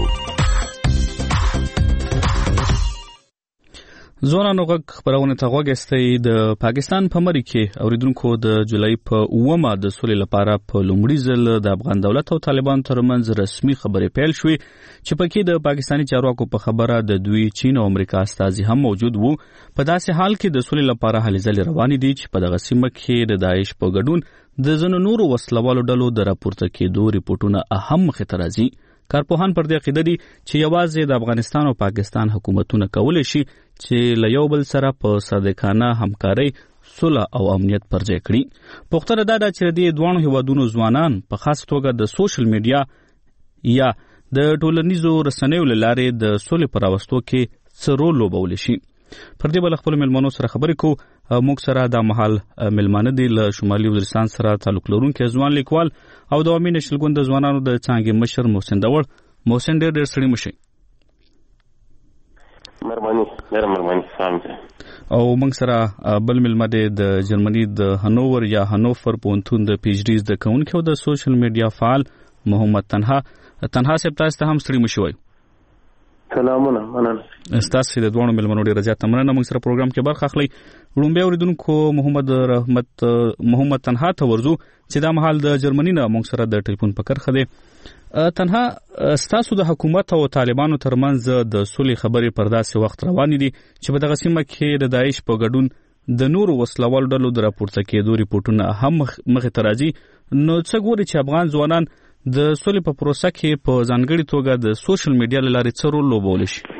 ځوانانو غږ خبرونه ته غوږ ایستی. د پاکستان په مری کې اوریدونکو د جولای په اومه د سولې لپاره په لومړي ځل د افغان دولت او طالبان ترمنځ رسمي خبرې پیل شوې چې پکې د پاکستاني چارواکو په خبره د دوی چین او امریکا استازي هم موجود وو. په داسې حال کې د سولې لپاره هلې ځلې روانې دي چې په دغه سیمه کې د داعش په ګډون د ځینو نورو وسلوالو ډلو د راپورته کېدو ریپورټونه اهم مخې ته راځي. کارپوهان پر دې عقیده دي چې یوازې د افغانستان او پاکستان حکومتونه کولی شي چې له یو بل سره په صادقانه همکارۍ صلح او امنیت پر ځای کړي. پوښتنه دا ده چې د دې دوه هیوادونو ځوانان په خاص توګه د سوشل میډیا یا د ټولنیزو رسنیو له لارې د صلح پر راوستو کې څه رول لوبولی شي. پر دې بل خپل مېلمنو سره خبرې کوو. موږ سره د مهال مېلمانه دي له شمالي وزیرستان سره تعلق لرونکی ځوان لیکوال او د عوامي نشل ګوند د ځوانانو د څانګې مشر محسن دور. محسن ډېر ډېر ستړي مه شئ. مهرباني ډېره مهرباني. سلام. او موږ سره بل ملمه د جرمني د هنوور یا هنوفر پونتون د پی ایچ ډیز د کونکو د سوشل میډیا فعال محمد تنها تنها صاحب تاسو ته هم ستړي مشوي. سلامونه مننه. تاسو د دوه ملمنو ډیر زیات مننه موږ سره پروګرام کې برخه اخلي. لومبه اوریدونکو محمد رحمت محمد تنها ته ورزو چې دا مهال د جرمني نه موږ سره د ټلیفون په کرخه دی. تنها ستاسو د حکومت او طالبانو ترمنځ د صلح خبرې پر داسې وخت روانې دي چې په دغه سیمه کې د داعش په ګډون د نورو وسلوال ډلو د راپورته کېدو ریپورتونه هم مخې ته راځي. نو څه ګوري چې افغان ځوانان د صلح په پروسه کې په ځانګړي توګه د سوشل میډیا له لارې څه رول لوبولی شي؟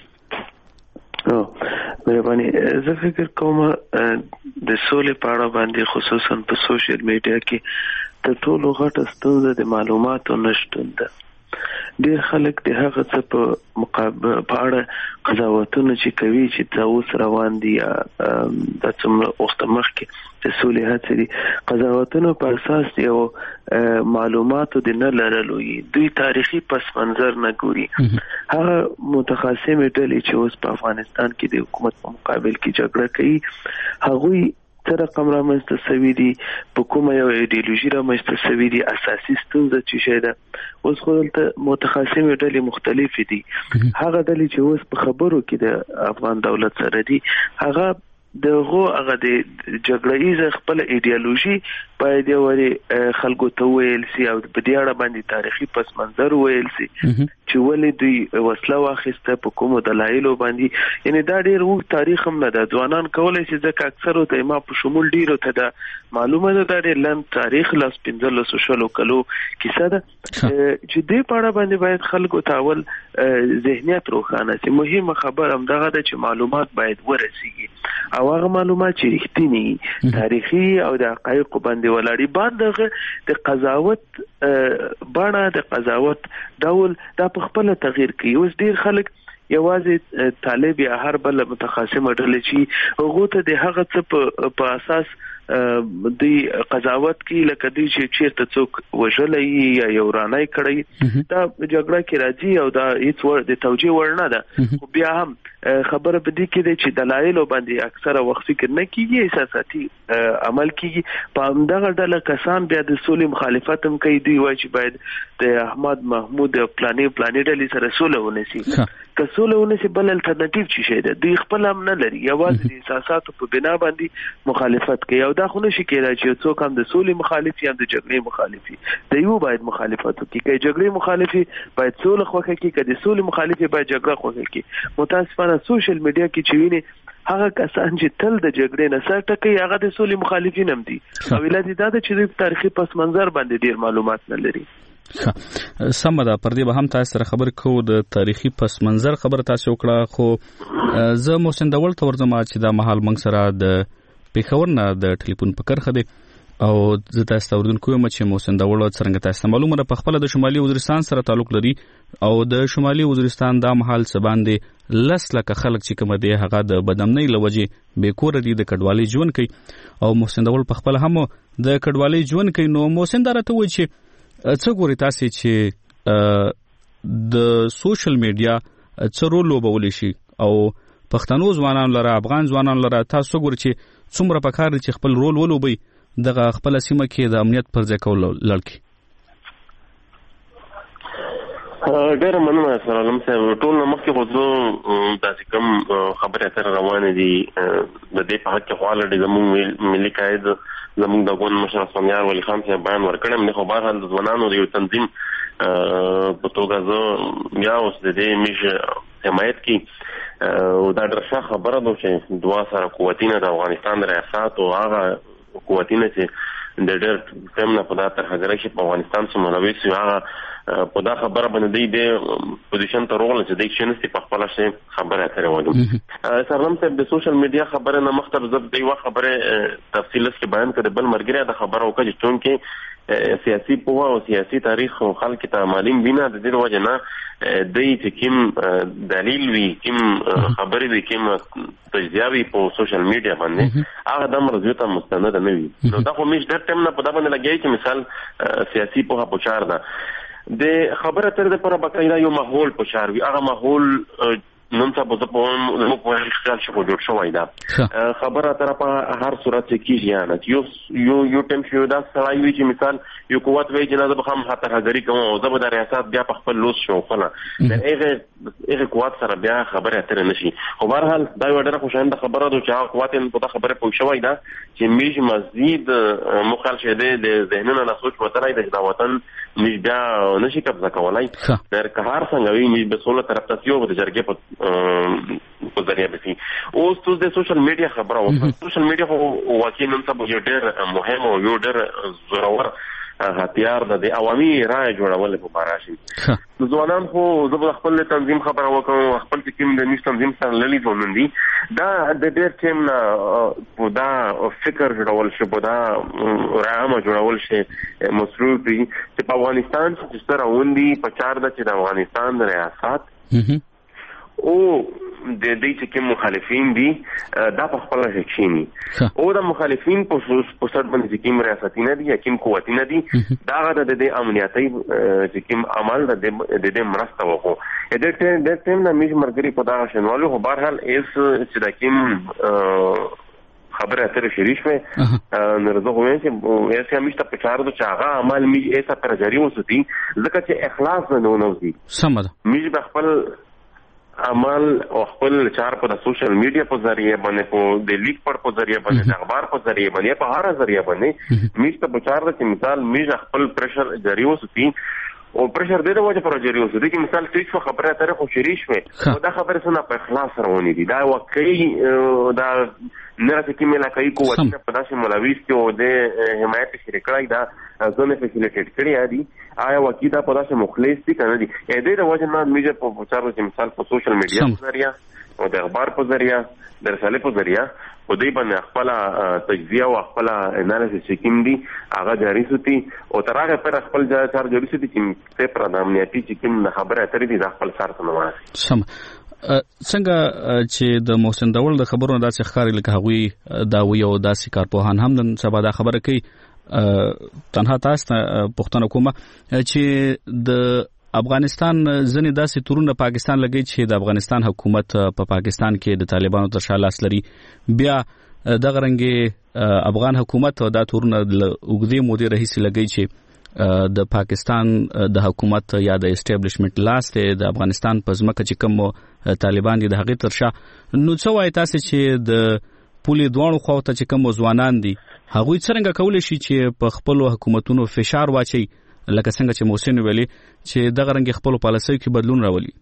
مهرباني، زه فکر کوم د سولې په اړه باندې خصوصا په سوشل میډیا کې تر ټولو غټه ستونزه د معلوماتو نشتون ده. ډېر خلک د هغه څه په مقابل په اړه قضاوتونه چې کوي چې دا اوس روان دي یا د څومره وخت مخکې د سولې هڅې دي، قضاوتونه په اساس دي او معلوماتو د نه لرلو دوی تاریخي پس منظر نه ګوري. هغه متخاصمې ډلې چې اوس په افغانستان کې د حکومت په مقابل کې جګړه کوي، هغوی څه رقم رامنځته سوي دي، په کومه یو ایډیالوژي رامنځته سوي دي، اساسي ستونزه څه شی ده. اوس خو دلته متخاصمې ډلې مختلفې دي. هغه ډلې چې اوس په خبرو کې د افغان دولت سره دي، هغه دغه هغه د جګړه ایزه خپل ایډیالوژي باید یې خلکو ته ویل سي او په دې اړه باندې تاریخي پس منظر ویل سي چې ولې دوی وسله واخیسته، په کومو دلایلو باندې. یعنی دا ډېر اوږد تاریخ هم نه ده. ځوانان کولی شي ځکه اکثرو ته ما په شمول ډېرو ته ده معلومه ده، دا ډېر لنډ تاریخ لاس پنځلسو شلو کلو کیسه ده چې دې په اړه باندې باید خلکو ته اول ذهنیت روښانه سي. مهمه خبره همدغه ده چې معلومات باید ورسیږي او هغه معلومات چې رښتینی تاریخي او د حقایقو باندې ولاړی باندې د قضاوت بڼه د قضاوت ډول دا په خپل تغییر کوي. اوس ډیر خلک یوازې طالب یا هر بل متخاصمه ډلې چې هغه ته د هغه څه په اساس دی قضاوت کی لکه دی چې چیرته څوک وژلې یا یو رانای کړی، دا جګړه کې راځي او دا هیڅ ور د توجیه ورنه ده. خو بیا هم خبره په دې کې ده چې دلایل باندې اکثره وخت فکر نه کیږي، احساساتي عمل کیږي. په همدغه ډله کسان بیا د سولې مخالفت هم کوي. دوی وایي چې باید د احمد محمود پلانې پلانې ډلې سره سوله ونیسي. که سوله ونیسي بل الټرنیټیو څه شی ده؟ دوی خپل هم نه لري، یوازې د احساساتو په بنا باندې مخالفت کوي. او دا خو نشي کېدای چې څوک هم د سولې مخالف یا د جګړې مخالف وي. د یو باید مخالفت وکړي. که جګړې مخالف باید سوله خوښه کړي، که د سولې مخالف باید جګړه خوښه کړي. متاسفانه سوشل میډیا کې چې ویني هغه کسان چې تل د جګړې نه سر ټکوي هغه د سولې مخالفین هم دي. او علت دا ده چې د تاریخي پس منظر باندې ډیر معلومات نه لري. سم ده، پر دې به هم تاسو سره خبرې کوو. د تاریخي پس منظر خبره تاسو وکړه، خو زه محسن دول ته ورځم چې دا مهال موږ سره د پېښور نه د ټلیفون په کرخه دی او زه تاسو ته وردونکو یم چې محسن دول څنګه تاسو معلومه ده په خپل د شمالي وزیرستان سره تعلق لري او د شمالي وزیرستان دا مهال څه باندې لس لکه خلک چې کوم دي هغه د بدامنۍ لوجې بیکور دي، د کډوالۍ ژوند کوي. او محسن دول په خپل هم د کډوالۍ ژوند کوي. نو محسن دا راته وایي چې څه ګوري تاسو چې د سوشل میډیا څه رول لوبولی شي او پښتنو ځوانان لره افغان ځوانان لره تاسو ګوري چې څومره پکار دي چې خپل رول ولوبي دغه خپل سیمه کې د امنیت پر ځای کول لړکی؟ ډېر مننه سره علم صاحب. ټول مخکې خو زه داسې کوم خبرې سره روانې دي د دې په حق کې خواله دي. زموږ ملي قاید زموږ د ګوند مشر سامیار ولی خان صاحب بیان ورکړم نه، خو بهرحال د ځوانانو د یو تنظیم په توګه زه یا اوس د دې میش حمایت کی او دا ډېره خبره ده چې دوه سره قوتونه د افغانستان د ریاست او هغه قوتونه چې د ډېر ټیم نه په دا ترهګرۍ کې په افغانستان څخه ملوث وي، هغه په دا خبره باندې دی د پوزیشن ته راغله چې د کښینستي په خپله شی خبره اترې وکړم. سرلم صاحب د سوشل میډیا خبره نه مخته زه د یوه خبرې تفصیل کې بیان کړ. بل ملګری د خبره وکړه چې چونکې سیاسي پوهه او سیاسي تاریخ او خلک ته معلوم وي نه، د دې د وجې نه دی چې کوم دلیل وي، کوم خبرې وي، کوم تجزیه وي په سوشل میډیا باندې هغه د مرضیو ته مستند نه وي. نو دا خو میش ډېر ټایم نه په دا باندې لګیږي چې مثال سیاسي پوهه پکار ده. د خبره تر دې پوره باقاعده یو ماحول پکار وي. هغه ماحول نن سبا زه په موږ په خیال شو جوړ شوی دا خبره تر په هر صورت کې کیږي نه یو یو یو ټیم شو دا سړی وی چې مثال یو قوت وی جنازه به هم خاطر هغری کوم او زه به د ریاست بیا په خپل لوس شو خلا د هغه هغه قوت سره بیا خبره اتر نشي خو بهر حال دا یو ډېر خوشاله خبره ده چې هغه قوت په خبره پوه شوی دا چې میج مزید مخال شه د ذهنونو نه سوچ وتلای د وطن میج بیا نشي قبضه کولای در کار څنګه وی میج به سوله طرف ته یو د جرګې په په ذریعہ به اوس تو د سوشل میډیا خبره او سوشل میډیا خو واقعي نن سبا یو ډېر مهم او یو ډېر زورور هتیار د عوامي رائے جوړول په باراشي ځوانان خو زه خپل تنظیم خبره وکم خپل ټیم د نیش تنظیم سره للی ځوانان دي دا د ډېر ټیم نه دا فکر جوړول شي په دا رامه جوړول شي مصروف دي چې په افغانستان چې سره وندي په چار د چې د افغانستان د ریاست او د دې چې کوم مخالفین دي دا په خپل شکشيني او د مخالفین په سر باندې کوم ریاستي نه دي کوم قوتي نه دي دا د دې امنیتي چې کوم عمل د دې مرسته وکړو د دې د ټیم نه میج مرګري په دا شنوالو خو بهر حال اس چې د کوم خبره اتر شریش میں نرزه ہوئے چې ایسه همیشه په چارو د چاغه عمل میج ایسه پر جاری وسدي ځکه چې اخلاص نه نوځي سمه میج په خپل عمل او خپل چار په سوشل میډیا په ذریعہ باندې په د لیک پر په ذریعہ باندې د اخبار په ذریعہ باندې په هر ذریعہ باندې میج ته بچار د مثال میج خپل پریشر جاری وسدي او پریشر دې د وجه پر جاری وسدي چې مثال څه خبره تر خو شریش وي دا خبره سره په اخلاص رواني دي دا واقعي دا نه راځي کې مله کوي قوت په داسې مولویست او د حمایت شریکای دا ځونه فیسیلیټیټ کړی دي آیا وکیدا په داسې مخلص دي کنه دي اې دې د وجه نه میډیا په پچارو چې مثال په سوشل میډیا په ذریعہ او د اخبار په ذریعہ د رساله په ذریعہ په دې باندې خپل تجزیه او خپل انالیسس کوم دي هغه جاری سوتي او تر هغه پر خپل ځای چار جوړی سوتي چې په پرانامنیتی چې کوم خبره اترې دي د خپل سره نواسي سم څنګه چې د محسن داول د خبرونو داسې ښکاری لکه هغوی دا وی او داسې کارپوهان هم نن سبا دا خبره کوي تنها تاسو ته پوښتنه کوم چې د افغانستان ځنې داسې تورونه پاکستان لګي چې د افغانستان حکومت په پاکستان کې د طالبانو تر شا لاس لري بیا دغه رنګ افغان حکومت دا تورونه د وګړي مودې رئیس لګي چې د پاکستان د حکومت یا د اسټابلیشمنت لاس ته د افغانستان په ځمکه چې کوم طالبان دي د هغه تر شا نو څه وایي تاسو چې د پولې دوانو خو ته چې کوم ځوانان دي هغه څنګه کولای شي چې په خپل حکومتونو فشار واچي لکه څنګه چې محسن ویلي چې دغه رنګ خپل پالیسۍ کې بدلون راولي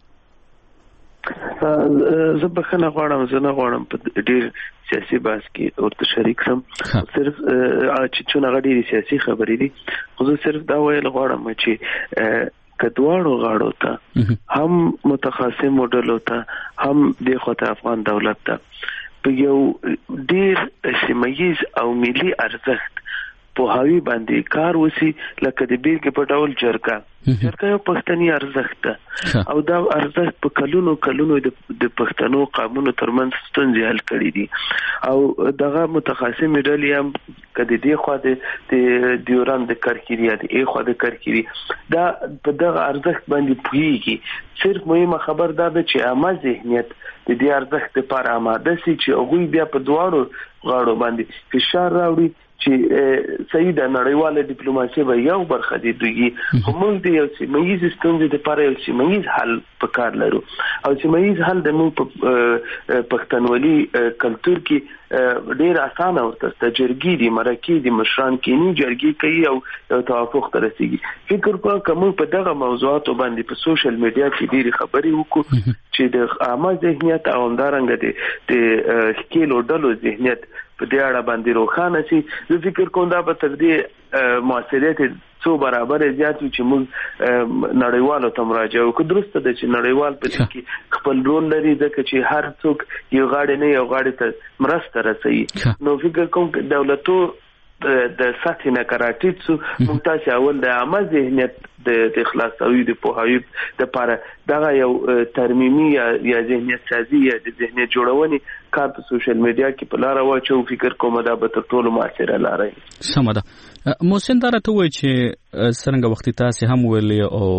زه بخنه غواړم زه نه غواړم په ډیر سیاسي بحث کې ورته شریک سم صرف چې څونه غړي سیاسي خبرې دي خو زه صرف دا ویل غواړم چې کډوالو غاړو ته هم متخاصم موډل ته هم د خطر افغان دولت ته په یو ډیر سیمایز او ملي ارزښت په هاوی باندې کار وسی لکه د بیرګ په ډول جرګه جرګه یو پښتني ارزښت او دا ارزښت په کلونو کلونو د پښتنو قومونو ترمنځ ستونزې حل کړې دي او دغه متخاصم ډلې هم کدي دی خو د دیوران د کارکیریا دی ای خو د کارکیری دا په دغه ارزښت باندې پوهیږي صرف مهمه خبر دا ده چې عامه ذهنیت د دې ارزښت لپاره آماده سي چې هغه بیا په دواړو غاړو باندې فشار راوړي چې صحیح د نړیواله ډیپلوماسي به یو برخه دي دوی خو موږ د یو سیمایي ستونزې لپاره یو سیمایي حل پکار لرو او سیمایي حل د موږ په پښتونولي کلچر کې ډیر اسانه ورته جرګې دي مرکې دي مشران کې نه جرګې کوي او توافق تر رسیږي فکر کوم کوم په دغه موضوعات باندې په سوشل میډیا کې ډیر خبرې وکړو چې د عامه ذهنیت او همدارنګه د سکیل او ډلو ذهنیت په دې اړه باندې روښانه شي زه فکر کوم دا به تر دې موثریت څو برابر زیات چې موږ نړیوالو ته مراجعه وکړو درسته ده چې نړیوال په دې کې خپل رول لري ځکه چې هر څوک یو غاړه نه یو غاړه ته مرسته رسوي نو فکر کوم دولتو د ساتنه کراټیټ سو ممتاز اول د عامه ذهنیت د اخلاصوي د پوهاوی د لپاره دا یو ترمیمي یا ذهنیت سازي یا د ذهنیت جوړونې کار په سوشل میډیا کې په لار واچو فکر کوم دا به تر ټولو موثره لار وي سمه ده محسن دا راته وایي چې څنګه وخت تاسو هم ویلي او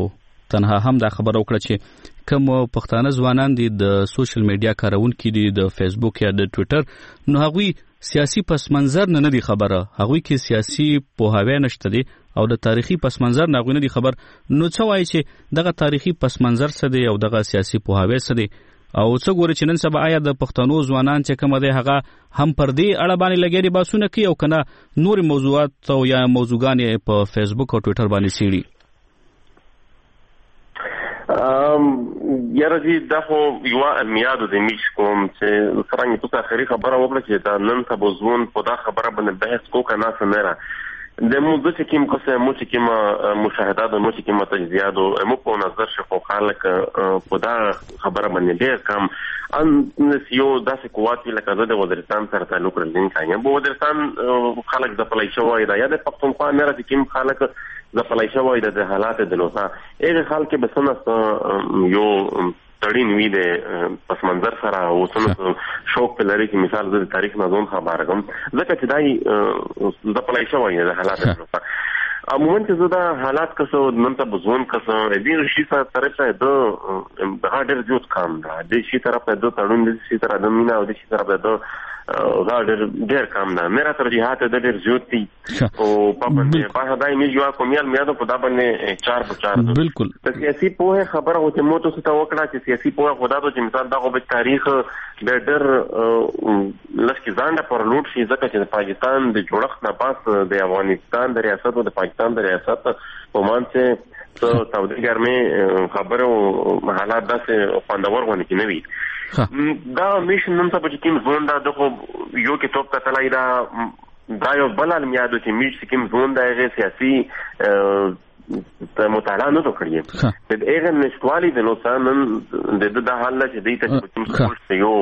تنها هم دا خبره وکړه چې کوم پښتانه ځوانان دي د سوشل میډیا کارونکي دي د فیسبوک یا د ټوئیټر نو هغوی سیاسي پس منظر نه ندي خبره هغوی کې سیاسي پوهاوی نشته دي او د تاریخي پس منظر نه غوښنه دي خبر نو څه وایي چې دغه تاریخي پس منظر څه دی او دغه سیاسي پوهاوی څه دی او څه ګوري چې نن سبا آیا د پښتنو ځوانان چې کوم دی هغه هم پر دې اړه باندې لګیږي باسونه کوي او کنه نور موضوعات او یا موضوعګان په فیسبوک او ټوئیټر باندې سیړي ام یاره جی دا خو یو میادو د میش کوم چې څنګه په اخري خبره وکړه چې دا نن سبا ځون په دا خبره باندې بحث کوکه نه سمره د موضوع چې کوم کومه مو چې کومه مشاهدات او مو چې کومه تجزیات او مو په نظر شفو خلک په دا خبره باندې ډېر کم ان یو داسې قوت لکه د وزیرستان سره تعلق لري کایم په وزیرستان خلک د پلای شوی دا یا د پښتونخوا نه راځي کوم خلک د پلای شوی د حالات د نوسا اې خلک به سنت یو تړین وی د پس منظر سره او سنت شوق په لري چې مثال د تاریخ نظم خبره کوم ځکه چې دای د پلای شوی د حالات د نوسا عموما چې زه دا حالات کسو نن ته بزون کسو دې شي سره طرف ته د غاډر جوت کام دا دې شي طرف ته د تړون دې شي طرف د مینا او دې شي طرف ته غاډر ډېر کام نه مېرا ترجیحات د ډېر جوتي او په باندې په دای می یو کومیال میادو په دا باندې چار په چار بالکل د سیاسي په خبره او چې موته څه وکړه چې سیاسي په خدا ته چې مثال دا په تاریخ د ډېر لکه ځانډه پر لوټ شي ځکه چې پاکستان د جوړښت نه پاس د افغانستان د ریاست او د پاکستان د ریاست په مانڅه څو سعودي ګرمه خبره او حالات داسې خوندور ونه کې نه وي دا میشن نن څه په کوم ځون دا د یو کې توپ ته تلای دا دا یو بل میادو چې میش کوم ځون دا غیر سیاسي ته مطالعه نه وکړي د هغه نشټوالي د نوسانن د د حال چې د ته کوم څه یو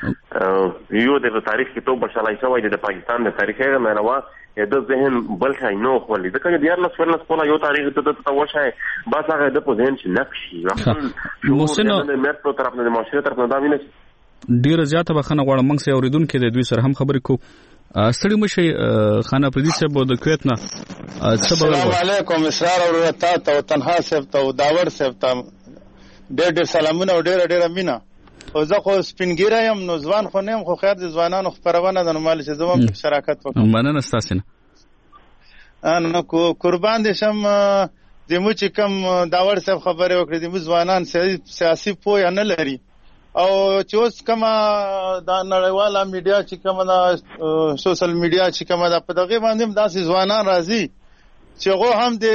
یو د تاریخ کې تو بشالای شوی د پاکستان د تاریخ هغه مېروا د ذهن بل ځای نو خولې د کله دیار لس ورلس کوله یو تاریخ ته ته وشای بس هغه د په ذهن چې نقشي محسن د مېټرو طرف نه د معاشره طرف نه دا ویني ډیره زیاته بخنه غواړم موږ سره اوریدونکو د دوی سره هم خبرې کو ستړي مشي خانه پردي صاحب د کویت نه السلام علیکم اسرار او تا ته تنها صاحب ته داور صاحب ته ډېر ډېر سلامونه او ډېر ډېر مینا او زه خو سپینګیره یم نو ځوان خو نه یم خو خیر د ځوانانو خبرونه د نومال چې زما شراکت وکړم مننه ستاسو نه ان کو قربان دي شم د مو چې کم داور صاحب خبره وکړه د ځوانان سیاسي پوهه نه لري او چې اوس کومه د نړیواله میډیا چې کومه د سوشل میډیا چې کومه د په دغه باندې داسې ځوانان راځي چې هغه هم د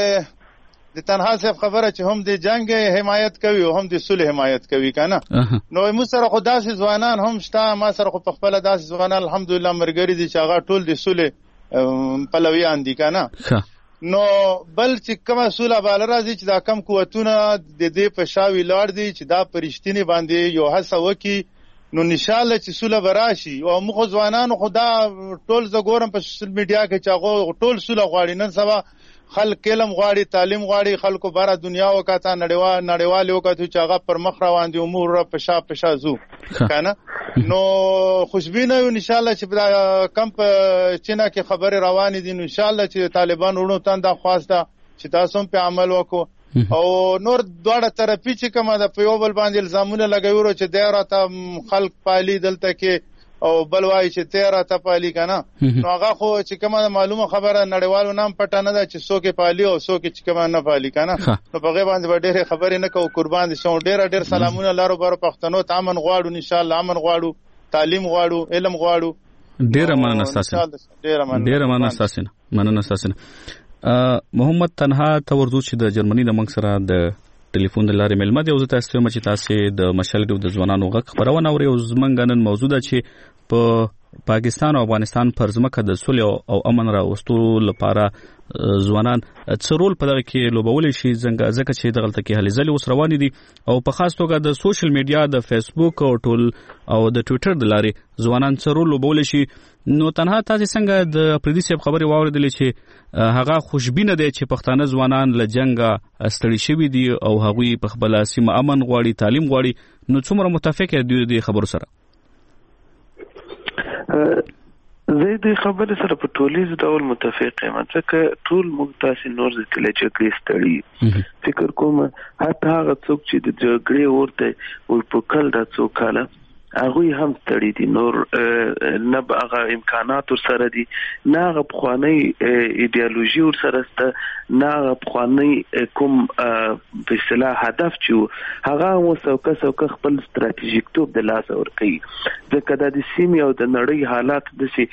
د تنها صاحب خبره چې هم د جنگ حمایت کوي او هم د صلح حمایت کوي کنه نو موږ سره خو داسې ځوانان هم شته ما سره خو په خپل داسې ځوانان الحمدلله مرګري دي چې هغه ټول د صلح پلویان دي کنه نو بل چې کومه صلح بال راځي چې دا کم قوتونه د دې په شاوی لاړ دي چې دا پرشتنی باندې یو هڅه وکي نو نشاله چې صلح براشي او موږ ځوانانو خدا ټول زګورم په سوشل میډیا کې چې هغه ټول صلح غواړي نن سبا خلک علم غواړي تعلیم غواړي خلکو بار دنیا وکاته نړیوال نړیوال وکاته چې هغه پر مخ روان دي امور په شا په شا زو کنه نو خوشبینه یو ان شاء الله چې کم په چینا کې خبره روان دي ان شاء الله چې طالبان ورونو تنده خواسته چې تاسو په عمل وکړو او نور دواړه طرفي چې کومه د پیوبل باندې الزامونه لګوي چې ډیر راته خلک پالي دلته کې او بل وای چې تیرا ته پالي کنه نو هغه خو چې کومه معلومه خبره نړیوالو نام پټه نه ده چې څوک پالي او څوک چې کومه نه پالي کنه نو په غي باندې ډېر خبرې نه کوو قربان دي شو ډېر ډېر سلامونه لارو بارو پښتنو ته امن غواړو ان شاء الله امن غواړو تعلیم غواړو علم غواړو ډېر مننه تاسو ډېر مننه تاسو مننه تاسو محمد تنها تورزو چې د جرمني د منځ سره د ټلیفون د لارې ملمه دی او زه تاسو ته چې تاسو د مشال د ځوانانو غږ خبرونه اوري او زمونږ نن موضوع ده چې په پاکستان او افغانستان پر ځمکه د صلح او امن راوستلو لپاره ځوانان څه رول په دغه کې لوبولی شي ځکه چې دغلته کې هلې ځلې اوس روانې دي او په خاص توګه د سوشل میډیا د فیسبوک او ټول او د ټویټر د لارې ځوانان څه رول لوبولی شي نو تنها تاسو څنګه د پردي صاحب خبرې واوریدلې چې هغه خوشبینه دی چې پښتانه ځوانان له جنگه ستړي شوي دي او هغوی په خپل سیمه امن غواړي تعلیم غواړي نو څومره متفق دي د خبرو سره زه د خبرې سره په ټولیز ډول متفق یم ځکه ټول موږ تاسو نور د جګړې ستړي فکر کوم حتی هغه څوک چې د جګړې ورته ورپکل دا څوک کاله هغه هم ستړي دي نور نه هغه امکانات سره دي نه هغه بخوانی ایدئولوژي ور سره ست نه هغه بخوانی کوم په اصطلاح هدف چې هغه مو څوک څوک خپل ستراتیژیک توپ د لاس ور کوي ځکه د سیمې او د نړۍ حالات د سي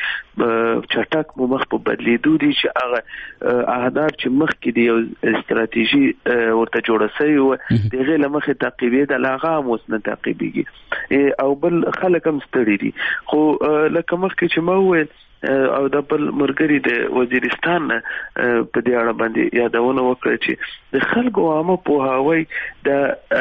چټک مو مخ په بدلیدو دي چې هغه اهداف چې مخ کې دی او ستراتیژي ورته جوړه شوی و دغه لمخه تعقیبې د لاغه مو نه تعقیبېږي او بل خلک هم ستړي دي خو لکه مخکې چې ما وویل او د بل مرګري د وزیرستان په دې اړه باندې یادونه وکړه چې د خلکو عامه پوهاوی د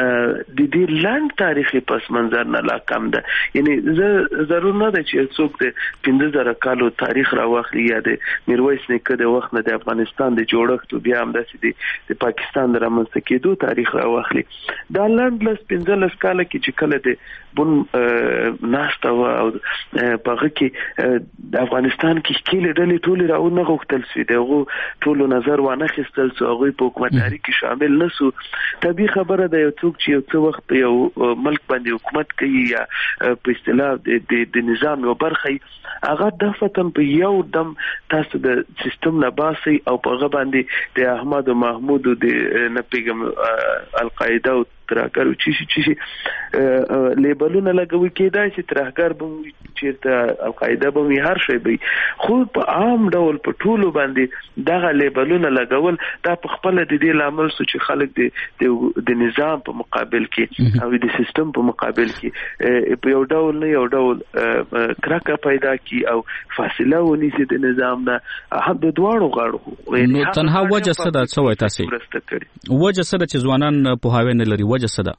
د دې لاند تاریخي پس منظر نه لا کم ده یعنی زه ضرور نه ده چې څوک د پنځه زره کالو تاریخ راوخلي یا د میرویس نیکه د وخت نه د افغانستان د جوړښت او بیا هم داسې د پاکستان د رامنځته کېدو تاریخ راوخلي دا لاند لس پنځه لس کاله کې چې کله د بون ناسته او په کې د افغانستان افغانستان کې کله ډلې ټول راونه غوښتل سي دغه ټول نظر وانه خستل سو هغه په حکومتداري کې شامل نسو طبي خبره ده یو څوک چې یو څو وخت یو ملک باندې حکومت کوي یا په اصطلاح د د نظام یو برخه هغه د فتن په یو دم تاسو د سیستم نه باسي او په هغه باندې د احمد او محمود د نپیګم القاعده او ترهګر او چی چی چی لیبلونه لګوي کېدای چې ترهګر به چیرته القاعده به هر شی به خو په عام ډول په ټولو باندې دغه لیبلونه لګول دا په خپل د دې لامل سو چې خلک د د نظام په مقابل کې او د سیستم په مقابل کې په یو ډول نه یو ډول کرکه پیدا کی او فاصله ونیسي د نظام نه هم د دواړو غاړو نو تنها وجه څه ده څه وای تاسو وجه څه ده چې ځوانان په هاوی نه لري وجه څه ده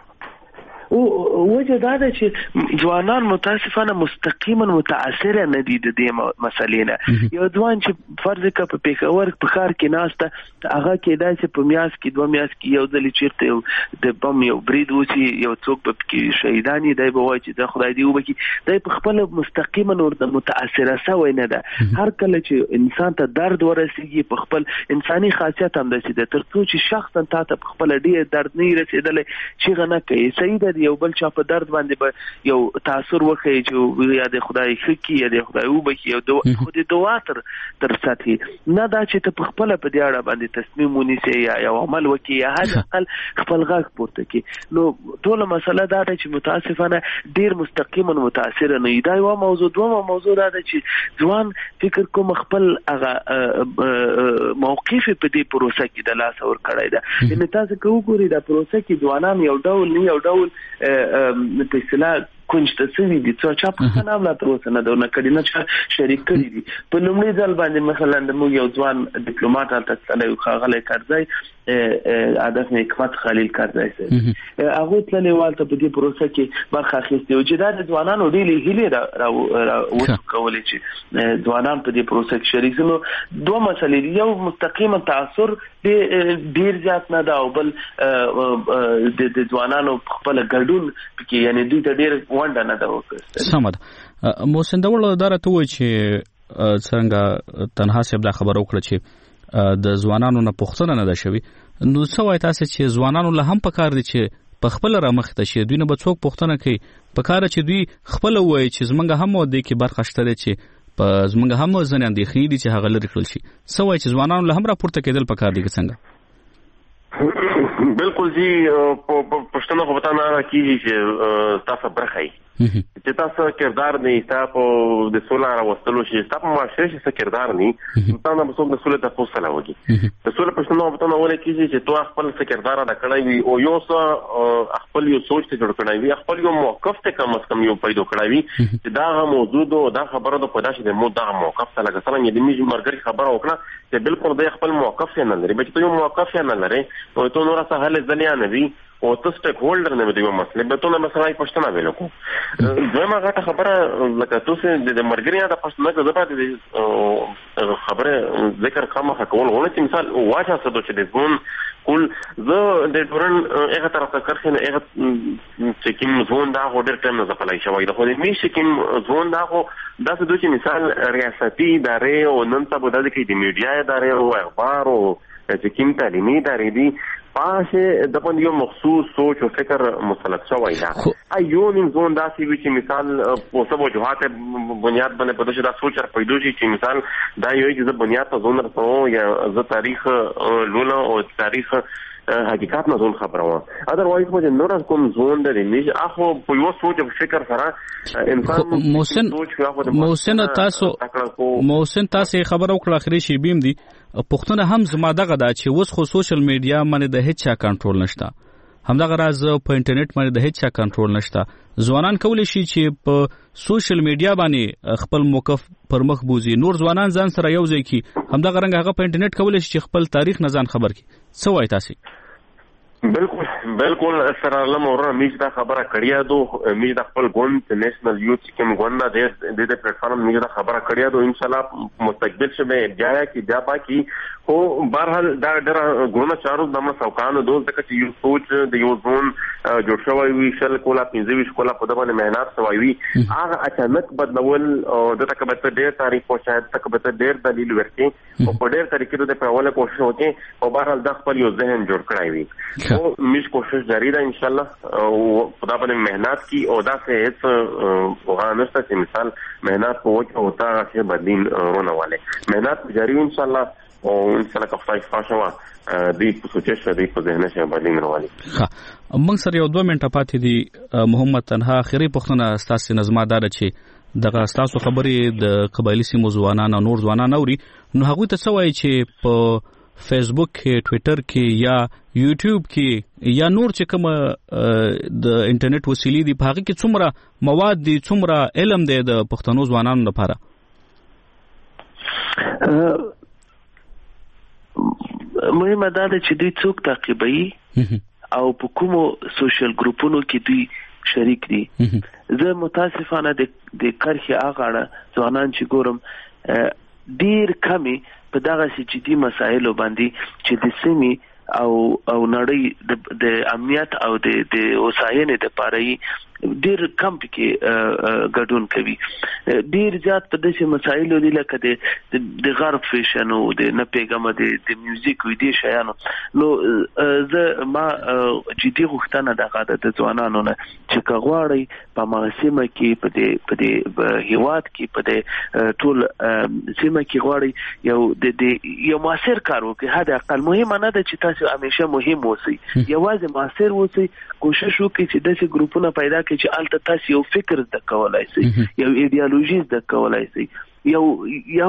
او وجه دا ده چې ځوانان متاسفانه مستقیما متاثر نه دي د دې مسلې نه یو ځوان چې فرض کړه په پیښور په ښار کې ناشته هغه کې دا چې په میاس کې دوه میاس کې یو ځل چیرته د بم یو برید وسی یو څوک په کې شهیدانی دی به وای چې د خدای دی وبکی دی په خپل مستقیما ورته متاثر شوی نه ده هر کله چې انسان ته درد ورسیږي په خپل انساني خاصیت هم ده چې تر څو چې شخصا ته په خپل ډیر درد نه رسیدلې چې غنه کوي سید یو بل چا په درد باندې به یو تاثیر وکړي چې یا د خدای خکی یا د خدای وبکی یو د خدای دعا تر تر ساتي نه دا چې ته په خپل په دې اړه باندې تصمیم ونیسي یا یو عمل وکړي یا هر اقل خپل غږ پورته کړي نو ټول مسله دا ده چې متاسفانه ډیر مستقیما متاثر نه دی یو موضوع دوه موضوع دا ده چې ځوان فکر کوم خپل هغه موقف په دې پروسه کې د لاس اور کړی ده ان تاسو کوګوري دا پروسه کې ځوانان یو ډول نه یو ډول په اصطلاح کونج ته سوي دي چې چا په نام لا تر اوسه نه دونه کړي نه چې شریک کړي دي په لومړي ځل باندې مثلا د مو یو ځوان ډیپلوماټ هلته تللی خاغلی کرزی هدف نه حکمت خلیل کرزی سره هغه تللی والته په دې پروسه کې برخه اخیستي او چې دا د ځوانانو ډېرې هیلې را وکولې چې ځوانان په دې پروسه کې شریک شي نو دوه مسلې دي یو مستقیما تاثر ډیر زیات نه دا او بل د ځوانانو خپل ګډون کې یعنی دوی ته ډیر وانډه نه دا وکړه سمد موسن دول اداره ته وای چې څنګه تنها سیب دا خبر وکړه چې د ځوانانو نه پوښتنه نه ده شوی نو څه وای تاسو چې ځوانانو له هم پکار دي چې په خپل رامخته شي دوی نه به څوک پوښتنه کوي پکاره چې دوی خپل وای چې زمونږ هم و دي کې برخه شته چې په زمونږ هم ځنه اندېخې دي چې هغه لري کړل شي څه وای چې ځوانانو له هم راپورته کېدل پکار دي څنګه بالکل جی پښتنو خو پتا نه راکېږي چې تاسو برخه چې تاسو کردار نه تاسو د سولار وستلو شي تاسو معاشره شي کردار نه تاسو نه مسوم د سولې تاسو سره وږي د سولې پښتنو په تاسو ولې کېږي چې تو خپل کردار ادا کړی وي او یو څه خپل یو سوچ ته جوړ کړی وي خپل یو موقف ته کم از کم یو پیدا کړی وي چې دا موجود او دا خبره د پداش د مو دا موقف ته لګا سره د میج مرګري خبره وکړه چې بالکل د خپل موقف نه لري به ته یو موقف نه لري او ته نور څه حل ځنیا نه وي او ته سټیک هولډر نه دی مسله به ته نه مسله پښتنه ویلو کو زما غټه خبره لکه تاسو د مرګریا د پښتنه د زبر د خبره ذکر کومه کول ونه چې مثال واچا څه چې د ځون سکول زه د ډورن هغه طرف ته کرخنه هغه چې کوم زون دا هوډر ټیم نه زپلای شوی د خو دې میشه کوم زون دا خو دا څه دوی مثال ریاستي ادارې او نن څه بده کې د میډیا ادارې او اخبار او چې کوم تعلیمي ادارې دي پاسه د پوند یو مخصوص سوچ او فکر مسلط شوی دا ایو نیم زون دا سی وی چې مثال په سبو جوهات بنیاد باندې پدې دا سوچ را پیدا شي چې مثال دا یو چې بنیاد ته زون راځو یا ز تاریخ لولا او تاریخ حقیقت نه زون خبره و اذروایز مو نور کوم زون د دې اخو په یو سوچ او فکر سره انسان محسن محسن تاسو محسن تاسو خبر او کړه اخري شی بیم دي پښتون هم زما دغه دا چې وس خو سوشل میډیا باندې د هیڅ چا کنټرول نشته همدغه راز په انټرنیټ باندې د هیڅ چا کنټرول نشته ځوانان کولی شي چې په سوشل میډیا باندې خپل موقف پر مخ بوزي نور ځوانان ځان سره یو ځای کی همدغه رنګ هغه په انټرنیټ کولی شي چې خپل تاریخ نه ځان خبر کی څه وایي تاسو بالکل بالکل سره لمر میز دا خبره کړیا دو میز د خپل ګوند نېشنل یوث کوم ګوند د دې پلیټ فارم میز دا خبره کړیا دو ان شاء الله مستقبل شمه جایا کی جا باقي خو بهرحال دا ډېر ګونه چارو د مسوکانو دوه تک چې یو سوچ د یو زون جوړ شوی وي شل کولا پنځه ویش کولا په دغه مهنت سوي وي هغه اچانک بدلول او د تک به ډېر تاریخ او شاید تک به ډېر دلیل ورکړي او په ډېر طریقې د په اوله کوشش وکړي او بهرحال د خپل یو ذهن جوړ کړای وي او میش کوشش جاری ده ان شاء الله او خدا باندې مهنت کی او دا څه هیڅ وغانسته چې مثال مهنت په وجه او تا چې بدلین رونه والے مهنت جاری ان شاء الله او ان شاء الله کفای فاشوا دی په سوچش دی په ذهن کې بدلین رواني ها موږ سره یو دوه منټه پاتې دي محمد تنها اخري پښتنه ستاسو نظمدار چې دغه ستاسو خبرې د قبایلی سیمو ځوانان او نور ځوانان اوري نو هغه ته څه وایي چې په فیسبوک کې ټوئیټر کې یا یوټیوب کې یا نور چې کوم د انټرنیټ وسیلې دي په هغه کې څومره مواد دي څومره علم دی د پښتنو ځوانانو لپاره مهمه دا ده چې دوی څوک تعقیبوي او په کومو سوشل ګروپونو کې دوی شریک دي زه متاسفانه د کرخي اغاړه ځوانان چې ګورم ډیر کمی په دغه جدي مسایلو باندې چې د سیمې او او نړۍ د امنیت او د د وسایلو د پاره ډیر کم کې ګډون کوي ډیر زیات په داسې مسایلو دي لکه د د غرب فیشن او د نه پیغام د د میوزیک وی دي شیانو نو زه ما جدي غوښتنه دغه د ځوانانو نه چې کغواړي په ماسیمه کې په دې په دې هیواد کې په دې ټول سیمه کې غواړي یو د یو موثر کار وکړي هدا اقل مهمه نه ده چې تاسو همیشه مهم اوسئ یوازې موثر اوسئ کوشش وکړئ چې داسې ګروپونه پیدا کړئ چې الته تاسو یو فکر د کولای شئ یو ایدئولوژي د کولای شئ یو یو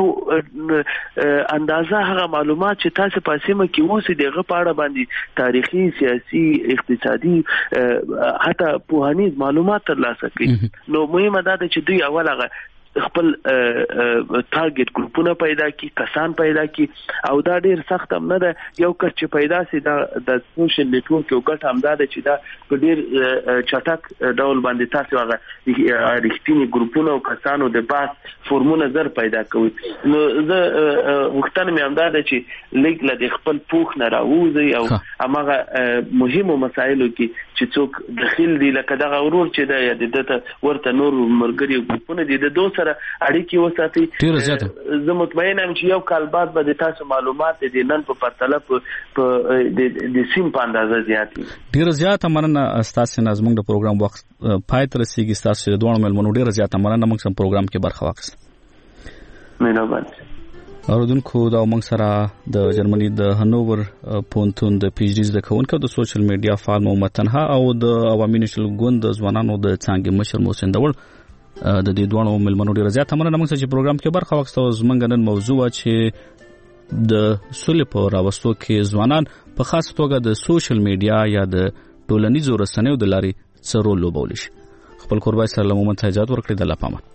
اندازه هغه معلومات چې تاسو په سیمه کې اوسئ دغه په اړه باندې تاریخي سیاسي اقتصادي حتی پوهنیز معلومات ترلاسه کړئ نو مهمه ده چې دوی اول هغه خپل ټارګټ ګروپونه پیدا کی کسان پیدا کی او دا ډیر سخت هم نه ده یو کس چې پیدا سي دا د سوشل نیټورک یو ګټ هم ده چې دا په ډیر چټک ډول باندې تاسو هغه رښتینی ګروپونه او کسانو د باس فورمونه زر پیدا کوي نو زه وختونه مې هم ده چې لیک له خپل پوښ نه راوځي او هغه مهمو مسایلو کې چې څوک داخل دي لکه دا ورور چې دا د دته ورته نور مرګري ګروپونه دي د دوه سره اړیکې وساتي ډیر زیاته زه مطمئن یم چې یو کال بعد به تاسو معلومات دي نن په پرتله په د سیم په اندازه زیاتی ډیر زیاته مننه تاسو نه زموږ د پروګرام وخت پای تر رسیدي تاسو د دوه ملمنو ډیر زیاته مننه موږ سم پروګرام کې برخه واخیست مهرباني اوردونکو دا موږ سره د جرمني د هنوور پونتون د پی ایچ ډي زده کوونکو د سوشل میډیا فعال محمد تنها او د عوامي نشل ګوند د ځوانانو د څنګه مشر محسن دول د دې دوه ملمنو ډیره زیاته مننه موږ چې پروګرام کې برخه واخیسته زمونږ نن موضوع چې د سولې په راوستو کې ځوانان په خاص توګه د سوشل میډیا یا د ټولنیزو رسنیو د لارې څه رول لوبولی شي خپل کوربای سره له مومن ته اجازه ورکړئ د الله پامان